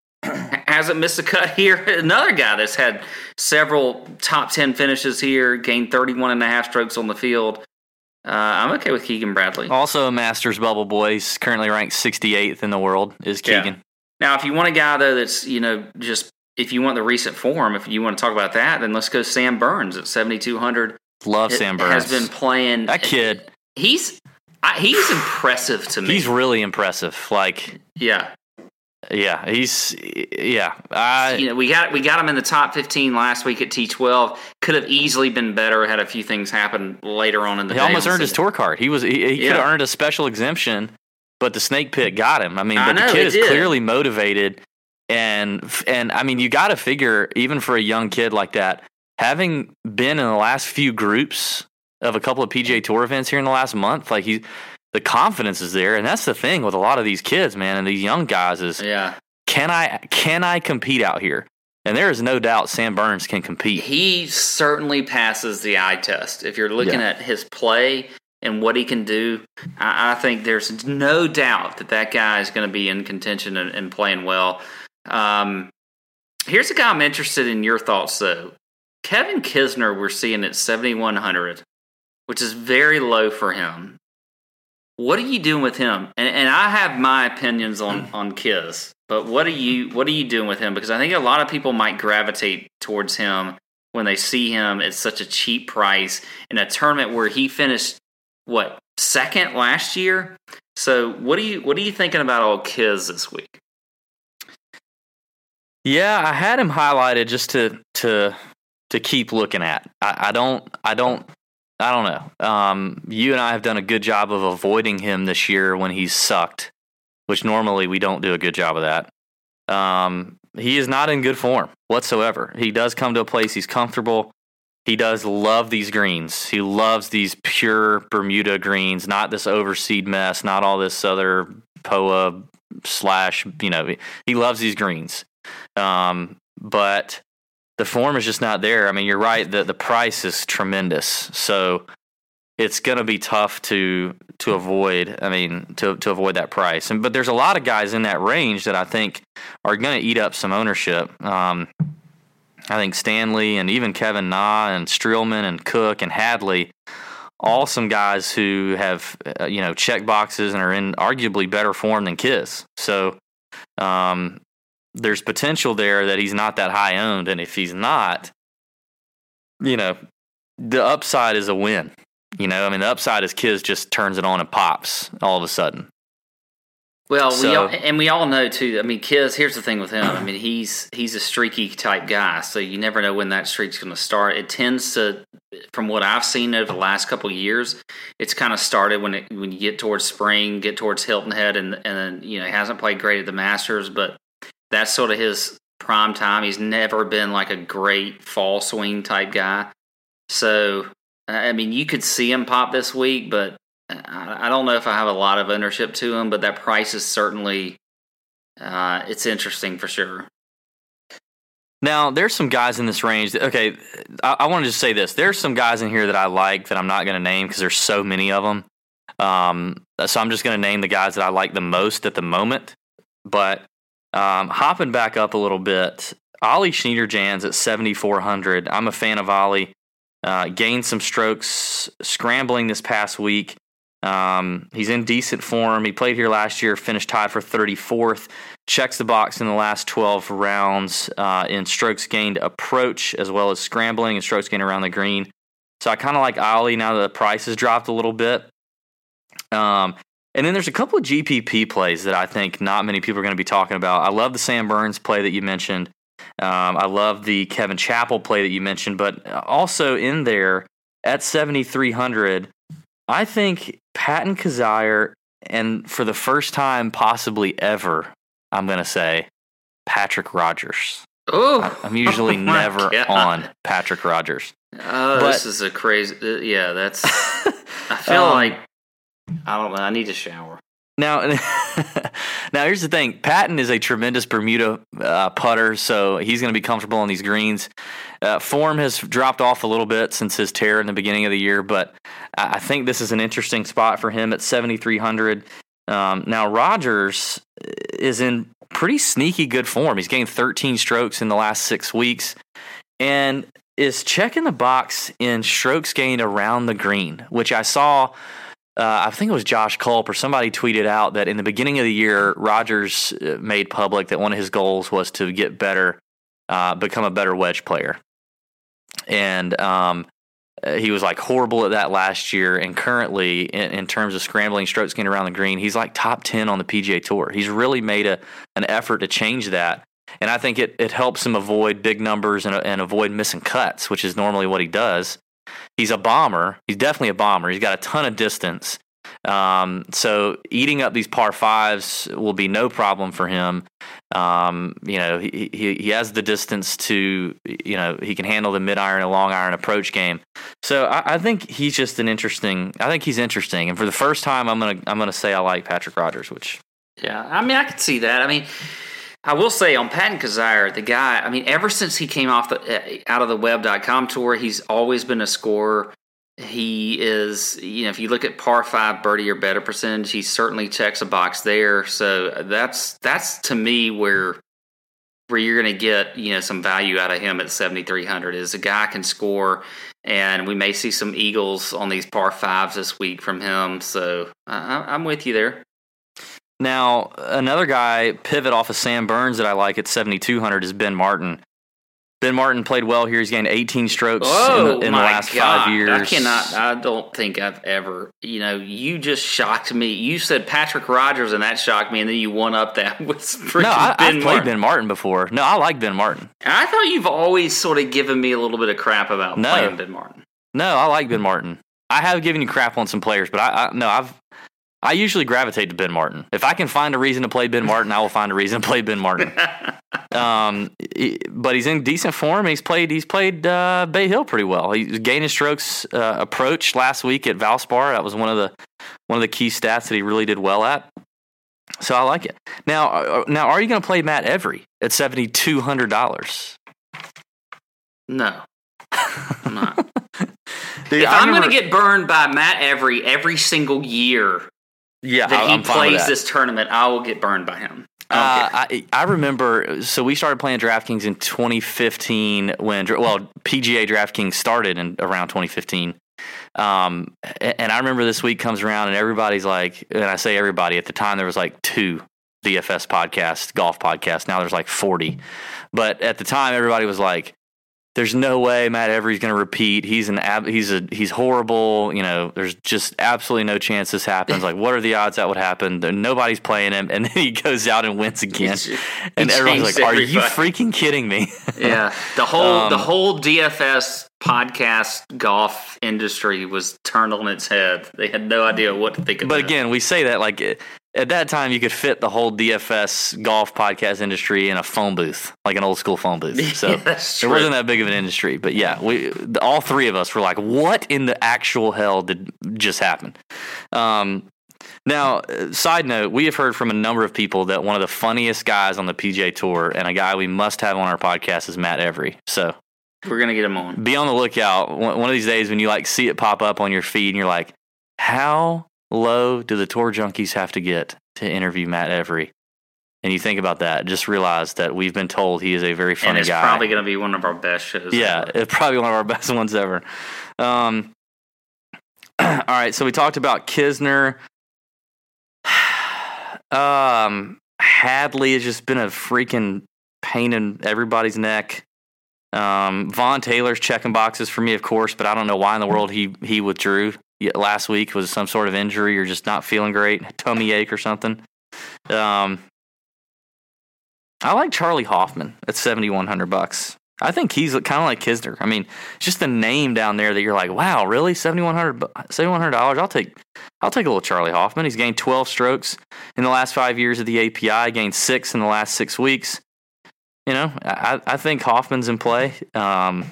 Hasn't missed a cut here. Another guy that's had several top ten finishes here, gained thirty-one and a half strokes on the field. Uh, I'm okay with Keegan Bradley. Also a Masters bubble boy. He's currently ranked sixty-eighth in the world, is Keegan. Yeah. Now, if you want a guy, though, that's, you know, just if you want the recent form, if you want to talk about that, then let's go Sam Burns at seventy-two hundred. Love it Sam Burns. Has been playing. That kid. He's I, he's impressive to me. He's really impressive. Like, yeah, yeah, he's yeah. I, you know, we got we got him in the top fifteen last week at T twelve. Could have easily been better. Had a few things happen later on in the he day. almost earned his tour card. He was he, he yeah. could have earned a special exemption, but the snake pit got him. I mean, I but know, the kid is did. clearly motivated, and and I mean, you got to figure even for a young kid like that, having been in the last few groups of a couple of P G A Tour events here in the last month, like he, the confidence is there, and that's the thing with a lot of these kids, man, and these young guys is, yeah, can I can I compete out here? And there is no doubt Sam Burns can compete. He certainly passes the eye test. If you're looking Yeah. at his play and what he can do, I, I think there's no doubt that that guy is going to be in contention and, and playing well. Um, here's a guy I'm interested in your thoughts, though. Kevin Kisner, we're seeing at seventy-one hundred. Which is very low for him. What are you doing with him? And, and I have my opinions on, on Kiz, but what are you what are you doing with him? Because I think a lot of people might gravitate towards him when they see him at such a cheap price in a tournament where he finished what second last year. So what are you what are you thinking about old Kiz this week? Yeah, I had him highlighted just to to to keep looking at. I, I don't I don't. I don't know. Um, you and I have done a good job of avoiding him this year when he's sucked, which normally we don't do a good job of that. Um, he is not in good form whatsoever. He does come to a place he's comfortable. He does love these greens. He loves these pure Bermuda greens, not this overseed mess, not all this other P O A slash, you know, he loves these greens. Um, but the form is just not there. I mean, you're right. The, the price is tremendous. So it's going to be tough to to avoid. I mean, to to avoid that price. And but there's a lot of guys in that range that I think are going to eat up some ownership. Um, I think Stanley and even Kevin Na and Streelman and Cook and Hadley, all some guys who have uh, you know check boxes and are in arguably better form than Kiss. So um, there's potential there that he's not that high owned, and if he's not, you know, the upside is a win. You know, I mean, the upside is Kiz just turns it on and pops all of a sudden. Well, so, we all, and we all know too. I mean, Kiz. Here's the thing with him. I mean, he's he's a streaky type guy, so you never know when that streak's going to start. It tends to, from what I've seen over the last couple of years, it's kind of started when it when you get towards spring, get towards Hilton Head, and and then, you know, he hasn't played great at the Masters, but that's sort of his prime time. He's never been like a great fall swing type guy, so. I mean, you could see him pop this week, but I don't know if I have a lot of ownership to him. But that price is certainly, uh, it's interesting for sure. Now, there's some guys in this range. That, okay, I, I want to just say this. There's some guys in here that I like that I'm not going to name because there's so many of them. Um, so I'm just going to name the guys that I like the most at the moment. But um, hopping back up a little bit, Ollie Schneiderjans at seventy-four hundred. I'm a fan of Ollie. Uh, gained some strokes scrambling this past week. Um, he's in decent form. He played here last year, finished tied for thirty-fourth. Checks the box in the last twelve rounds uh, in strokes gained approach, as well as scrambling and strokes gained around the green. So I kind of like Ollie now that the price has dropped a little bit. Um, and then there's a couple of G P P plays that I think not many people are going to be talking about. I love the Sam Burns play that you mentioned. Um, I love the Kevin Chappell play that you mentioned, but also in there at seventy-three hundred, I think Patton Kizzire, and for the first time possibly ever, I'm going to say Patrick Rodgers. Oh, I'm usually oh never God. on Patrick Rodgers. Oh, but, this is a crazy. Uh, yeah, that's. I feel um, like I don't know. I need to shower. Now, now here's the thing. Patton is a tremendous Bermuda uh, putter, so he's going to be comfortable on these greens. Uh, form has dropped off a little bit since his tear in the beginning of the year, but I think this is an interesting spot for him at seventy-three hundred. Um, now, Rodgers is in pretty sneaky good form. He's gained thirteen strokes in the last six weeks and is checking the box in strokes gained around the green, which I saw – Uh, I think it was Josh Culp or somebody tweeted out that in the beginning of the year, Rodgers made public that one of his goals was to get better, uh, become a better wedge player. And um, he was like horrible at that last year. And currently, in, in terms of scrambling strokes gained around the green, he's like top ten on the P G A Tour. He's really made a an effort to change that. And I think it, it helps him avoid big numbers and, and avoid missing cuts, which is normally what he does. He's a bomber. He's definitely a bomber. He's got a ton of distance. Um, so eating up these par fives will be no problem for him. Um, you know, he, he he has the distance to, you know, he can handle the mid iron and long iron approach game. So I, I think he's just an interesting. I think he's interesting. And for the first time, I'm gonna I'm gonna say I like Patrick Rodgers. Which, yeah, I mean, I could see that. I mean. I will say on Patton Kizzire, the guy, I mean, ever since he came off the out of the web dot com tour, he's always been a scorer. He is, you know, if you look at par five birdie or better percentage, he certainly checks a box there. So that's that's to me where where you're going to get, you know, some value out of him at seventy-three hundred is a guy can score, and we may see some eagles on these par fives this week from him. So I, I'm with you there. Now, another guy, pivot off of Sam Burns that I like at seventy-two hundred is Ben Martin. Ben Martin played well here. He's gained eighteen strokes oh, in, the, in the last God. five years. I cannot, I don't think I've ever, you know, you just shocked me. You said Patrick Rodgers, and that shocked me, and then you one up that with freaking No, I, Ben I've Martin. played Ben Martin before. No, I like Ben Martin. I thought you've always sort of given me a little bit of crap about no. playing Ben Martin. No, I like Ben Martin. I have given you crap on some players, but I, I no, I've I usually gravitate to Ben Martin. If I can find a reason to play Ben Martin, I will find a reason to play Ben Martin. um, he, but he's in decent form. He's played. He's played uh, Bay Hill pretty well. He's gaining strokes uh, approach last week at Valspar. That was one of the one of the key stats that he really did well at. So I like it. Now, uh, now, are you going to play Matt Every at seventy two hundred dollars? No, I'm not. Dude, if I I'm remember- going to get burned by Matt Every every single year yeah, that he I'm fine with plays that. this tournament, I will get burned by him. I Uh, don't care. I, I remember, so we started playing DraftKings in twenty fifteen when, well, P G A DraftKings started in around twenty fifteen. Um, and I remember this week comes around and everybody's like, and I say everybody, at the time there was like two D F S podcasts, golf podcasts. Now there's like forty. But at the time, everybody was like, there's no way Matt Every's going to repeat. He's an ab- he's a he's horrible. You know, there's just absolutely no chance this happens. Like, what are the odds that would happen? Nobody's playing him, and then he goes out and wins again. He And everyone's like, changed "Are you everybody. freaking kidding me?" Yeah, the whole Um, the whole D F S podcast golf industry was turned on its head. They had no idea what to think of But it. again, we say that like at that time you could fit the whole D F S golf podcast industry in a phone booth, like an old school phone booth. So Yeah, that's it true. wasn't that big of an industry. But yeah, we the, all three of us were like, "What in the actual hell did just happen?" Um, now, uh, side note, we have heard from a number of people that one of the funniest guys on the P G A Tour and a guy we must have on our podcast is Matt Every. So We're gonna get him on. be on the lookout. One one of these days when you like see it pop up on your feed and you're like, how low do the Tour Junkies have to get to interview Matt Every? And you think about that, just realize that we've been told he is a very And funny it's guy. probably gonna be one of our best shows. Yeah, ever. it's probably one of our best ones ever. Um, all right, so we talked about Kisner. um, Hadley has just been a freaking pain in everybody's neck. Um, Vaughn Taylor's checking boxes for me, of course, but I don't know why in the world he he withdrew last week. Was it some sort of injury or just not feeling great, tummy ache or something? Um, I like Charlie Hoffman at seventy-one hundred bucks. I think he's kind of like Kisner. I mean, it's just a name down there that you're like, wow, really? seventy-one hundred dollars? I'll take I'll take a little Charlie Hoffman. He's gained twelve strokes in the last five years at the A P I, gained six in the last six weeks. You know, I, I think Hoffman's in play. Um,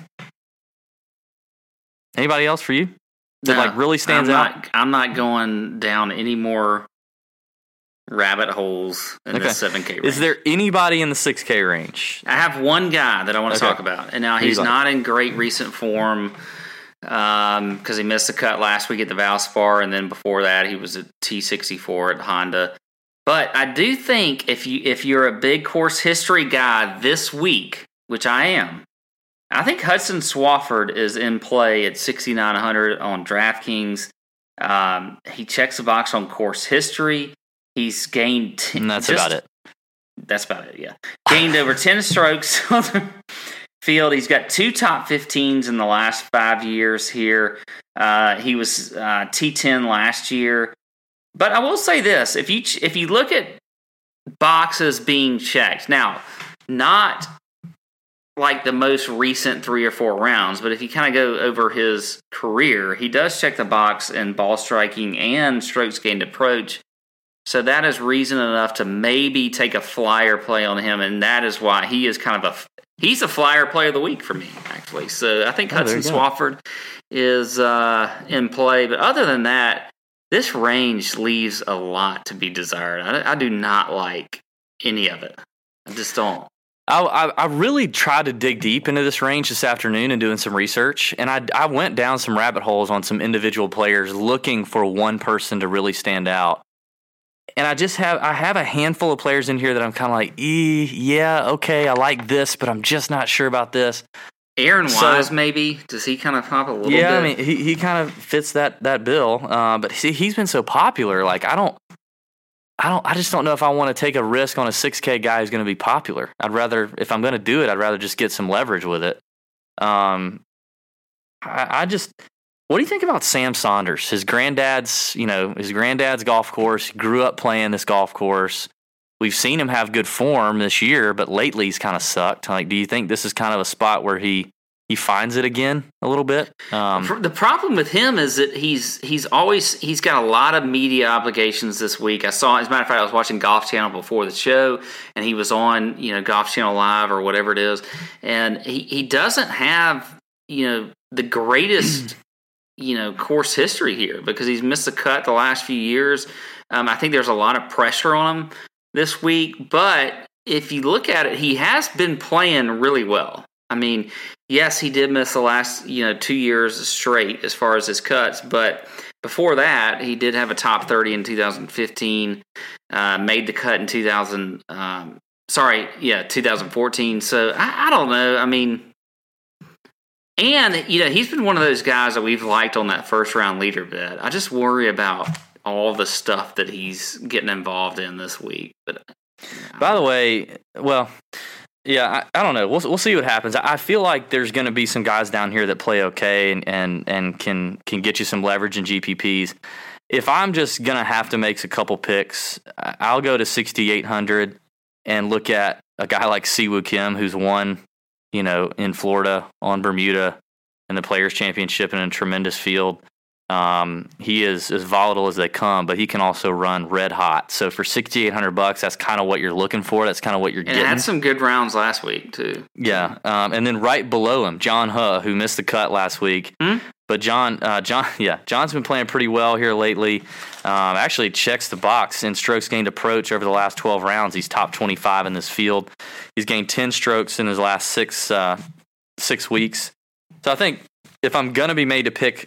anybody else for you that No, like really stands I'm out? Not, I'm not going down any more rabbit holes in Okay. the seven K range. Is there anybody in the six K range? I have one guy that I want to Okay. talk about, and now Who you he's like? not in great recent form because he missed the cut last week at the Valspar, and then before that he was at T sixty-four at Honda. But I do think if you if you're a big course history guy this week, which I am, I think Hudson Swafford is in play at sixty-nine hundred on DraftKings. Um, he checks the box on course history. He's gained t- And that's just- about it. That's about it, yeah. Gained over ten strokes on the field. He's got two top fifteens in the last five years here. Uh, he was uh, T ten last year. But I will say this, if you ch- if you look at boxes being checked, now, not like the most recent three or four rounds, but if you kind of go over his career, he does check the box in ball striking and strokes gained approach. So that is reason enough to maybe take a flyer play on him, and that is why he is kind of a he's a flyer play of the week for me, actually. So I think Oh, there Hudson you go. Swafford is uh, in play, but other than that, this range leaves a lot to be desired. I, I do not like any of it. I just don't. I, I, I really tried to dig deep into this range this afternoon and doing some research, and I, I went down some rabbit holes on some individual players looking for one person to really stand out. And I just have I have a handful of players in here that I'm kind of like, e, yeah, okay, I like this, but I'm just not sure about this. Aaron So- Wise, maybe? Does he kind of pop a little Yeah, bit? I mean, he, he kind of fits that that bill. Uh, but see, he's been so popular. Like, I don't, I don't, I just don't know if I want to take a risk on a six K guy who's going to be popular. I'd rather, if I'm going to do it, I'd rather just get some leverage with it. Um, I, I just, what do you think about Sam Saunders? His granddad's, you know, his granddad's golf course. He grew up playing this golf course. We've seen him have good form this year, but lately he's kind of sucked. Like, do you think this is kind of a spot where he he finds it again a little bit? Um, The problem with him is that he's he's always he's got a lot of media obligations this week. I saw, as a matter of fact, I was watching Golf Channel before the show, and he was on you know Golf Channel Live or whatever it is, and he, he doesn't have you know the greatest you know course history here because he's missed the cut the last few years. Um, I think there's a lot of pressure on him this week, but if you look at it, he has been playing really well. I mean, yes, he did miss the last, you know, two years straight as far as his cuts, but before that, he did have a top thirty in two thousand fifteen, uh, made the cut in two thousand, um, sorry, yeah, two thousand fourteen. So I, I don't know. I mean, and, you know, he's been one of those guys that we've liked on that first round leader bet. I just worry about all the stuff that he's getting involved in this week. But by the way, well, yeah, I, I don't know. We'll we'll see what happens. I feel like there's going to be some guys down here that play okay and, and, and can can get you some leverage in G P Ps. If I'm just going to have to make a couple picks, I'll go to sixty-eight hundred and look at a guy like Siwoo Kim, who's won, you know, in Florida, on Bermuda, in the Players' Championship in a tremendous field. Um, he is as volatile as they come, but he can also run red hot. So for sixty-eight hundred bucks, that's kind of what you're looking for. That's kind of what you're and getting. And had some good rounds last week too. Yeah, um, and then right below him, John Huh, who missed the cut last week. Hmm? But John, uh, John, yeah, John's been playing pretty well here lately. Um, actually checks the box in strokes gained approach over the last twelve rounds. He's top twenty-five in this field. He's gained ten strokes in his last six uh, six weeks. So I think if I'm gonna be made to pick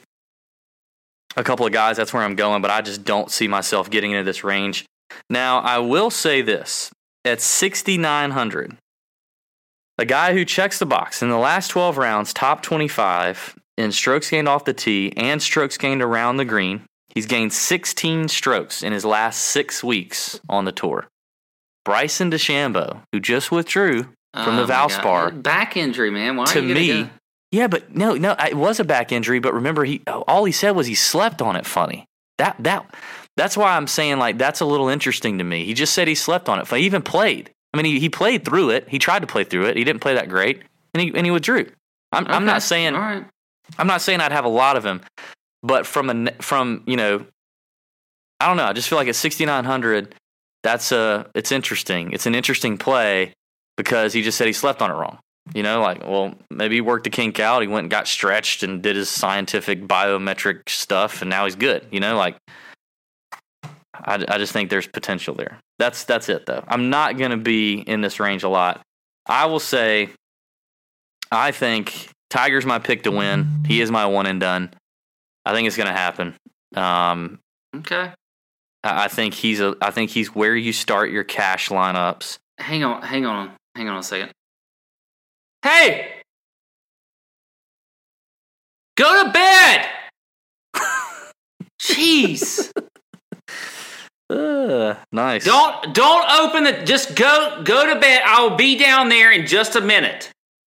a couple of guys, that's where I'm going, but I just don't see myself getting into this range. Now, I will say this. At sixty-nine hundred, a guy who checks the box in the last twelve rounds, top twenty-five in strokes gained off the tee and strokes gained around the green. He's gained sixteen strokes in his last six weeks on the tour. Bryson DeChambeau, who just withdrew from Oh, the my Valspar. God. Back injury, man. Why To are you gonna me, go? yeah, but no, no, it was a back injury. But remember, he all he said was he slept on it. Funny that that that's why I'm saying like that's a little interesting to me. He just said he slept on it. He even played. I mean, he, he played through it. He tried to play through it. He didn't play that great, and he and he withdrew. I'm I'm Okay. not saying All right. I'm not saying I'd have a lot of him, but from a from you know, I don't know. I just feel like at sixty-nine hundred, that's a it's interesting. It's an interesting play because he just said he slept on it wrong. You know, like, well, maybe he worked the kink out. He went and got stretched and did his scientific biometric stuff, and now he's good. You know, like, I, I just think there's potential there. That's that's it, though. I'm not going to be in this range a lot. I will say, I think Tiger's my pick to win. He is my one and done. I think it's going to happen. Um, Okay. I, I think he's a. I think he's where you start your cash lineups. Hang on. Hang on. Hang on a second. Hey! Go to bed! Jeez. Uh, nice. Don't don't open the just go go to bed. I'll be down there in just a minute.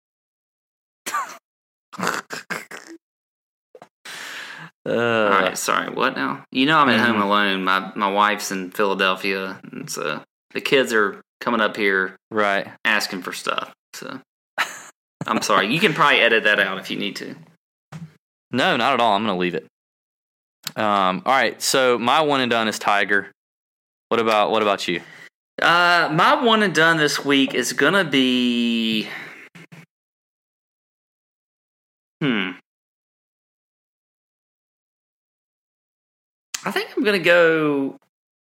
Uh, All right, sorry. What now? You know I'm at Mhm. home alone. My my wife's in Philadelphia, and so the kids are coming up here right. asking for stuff. So I'm sorry. You can probably edit that out if you need to. No, not at all. I'm going to leave it. Um, all right. So my one and done is Tiger. What about what about you? Uh, my one and done this week is gonna be. Hmm. I think I'm gonna go.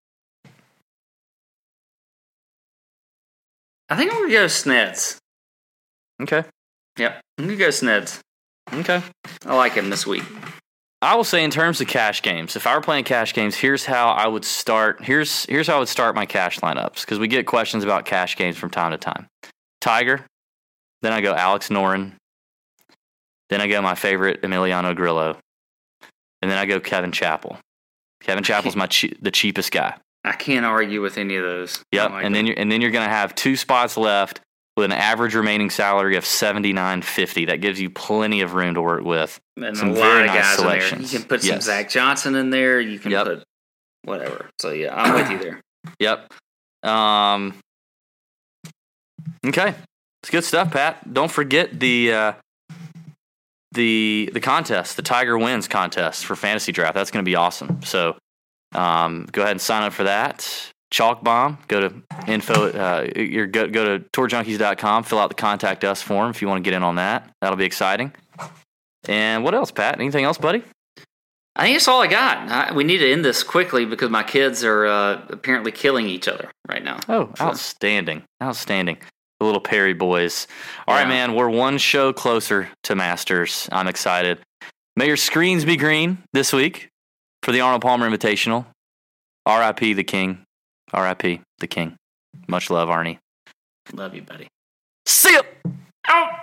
I think I'm gonna go Sneds. Okay. Yep, I'm gonna go Sneds. Okay. I like him this week. I will say in terms of cash games, if I were playing cash games, here's how I would start. Here's here's how I would start my cash lineups because we get questions about cash games from time to time. Tiger, then I go Alex Noren, then I go my favorite Emiliano Grillo, and then I go Kevin Chappell. Kevin Chappell's my che- the cheapest guy. I can't argue with any of those. Yep, I like and then them. you're and then you're gonna have two spots left with an average remaining salary of seventy-nine fifty. That gives you plenty of room to work with. and some a lot very of nice guys in there. selections. You can put some Yes. Zach Johnson in there. You can Yep. put whatever. So yeah, I'm with you there. Yep. Um, okay, it's good stuff, Pat. Don't forget the uh, the the contest, the Tiger Wins contest for Fantasy Draft. That's going to be awesome. So um, go ahead and sign up for that. Chalk Bomb. Go to info. Uh, your go go to tour junkies dot com. Fill out the contact us form if you want to get in on that. That'll be exciting. And what else, Pat? Anything else, buddy? I think that's all I got. I, we need to end this quickly because my kids are uh, apparently killing each other right now. Oh, So- outstanding. Outstanding. The little Perry boys. All Yeah. right, man, we're one show closer to Masters. I'm excited. May your screens be green this week for the Arnold Palmer Invitational. R I P the King. R I P the King. Much love, Arnie. Love you, buddy. See ya! Out!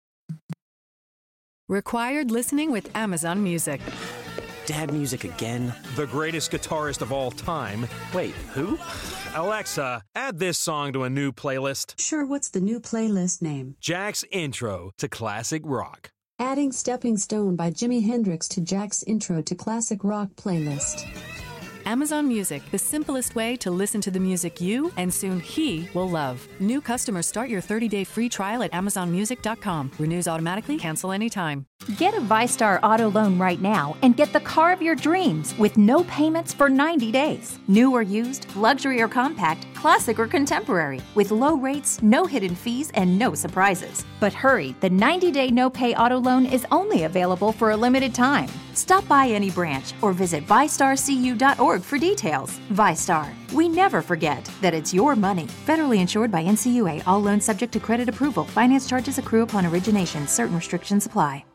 Required listening with Amazon Music. Dad music again? The greatest guitarist of all time. Wait, who? Alexa, add this song to a new playlist. Sure, what's the new playlist name? Jack's Intro to Classic Rock. Adding Stepping Stone by Jimi Hendrix to Jack's Intro to Classic Rock playlist. Amazon Music, the simplest way to listen to the music you and soon he will love. New customers start your thirty-day free trial at amazon music dot com. Renews automatically, cancel anytime. Get a ViStar auto loan right now and get the car of your dreams with no payments for ninety days. New or used, luxury or compact, classic or contemporary, with low rates, no hidden fees, and no surprises. But hurry, the ninety-day no-pay auto loan is only available for a limited time. Stop by any branch or visit vi star c u dot org for details. ViStar, we never forget that it's your money. Federally insured by N C U A. All loans subject to credit approval. Finance charges accrue upon origination. Certain restrictions apply.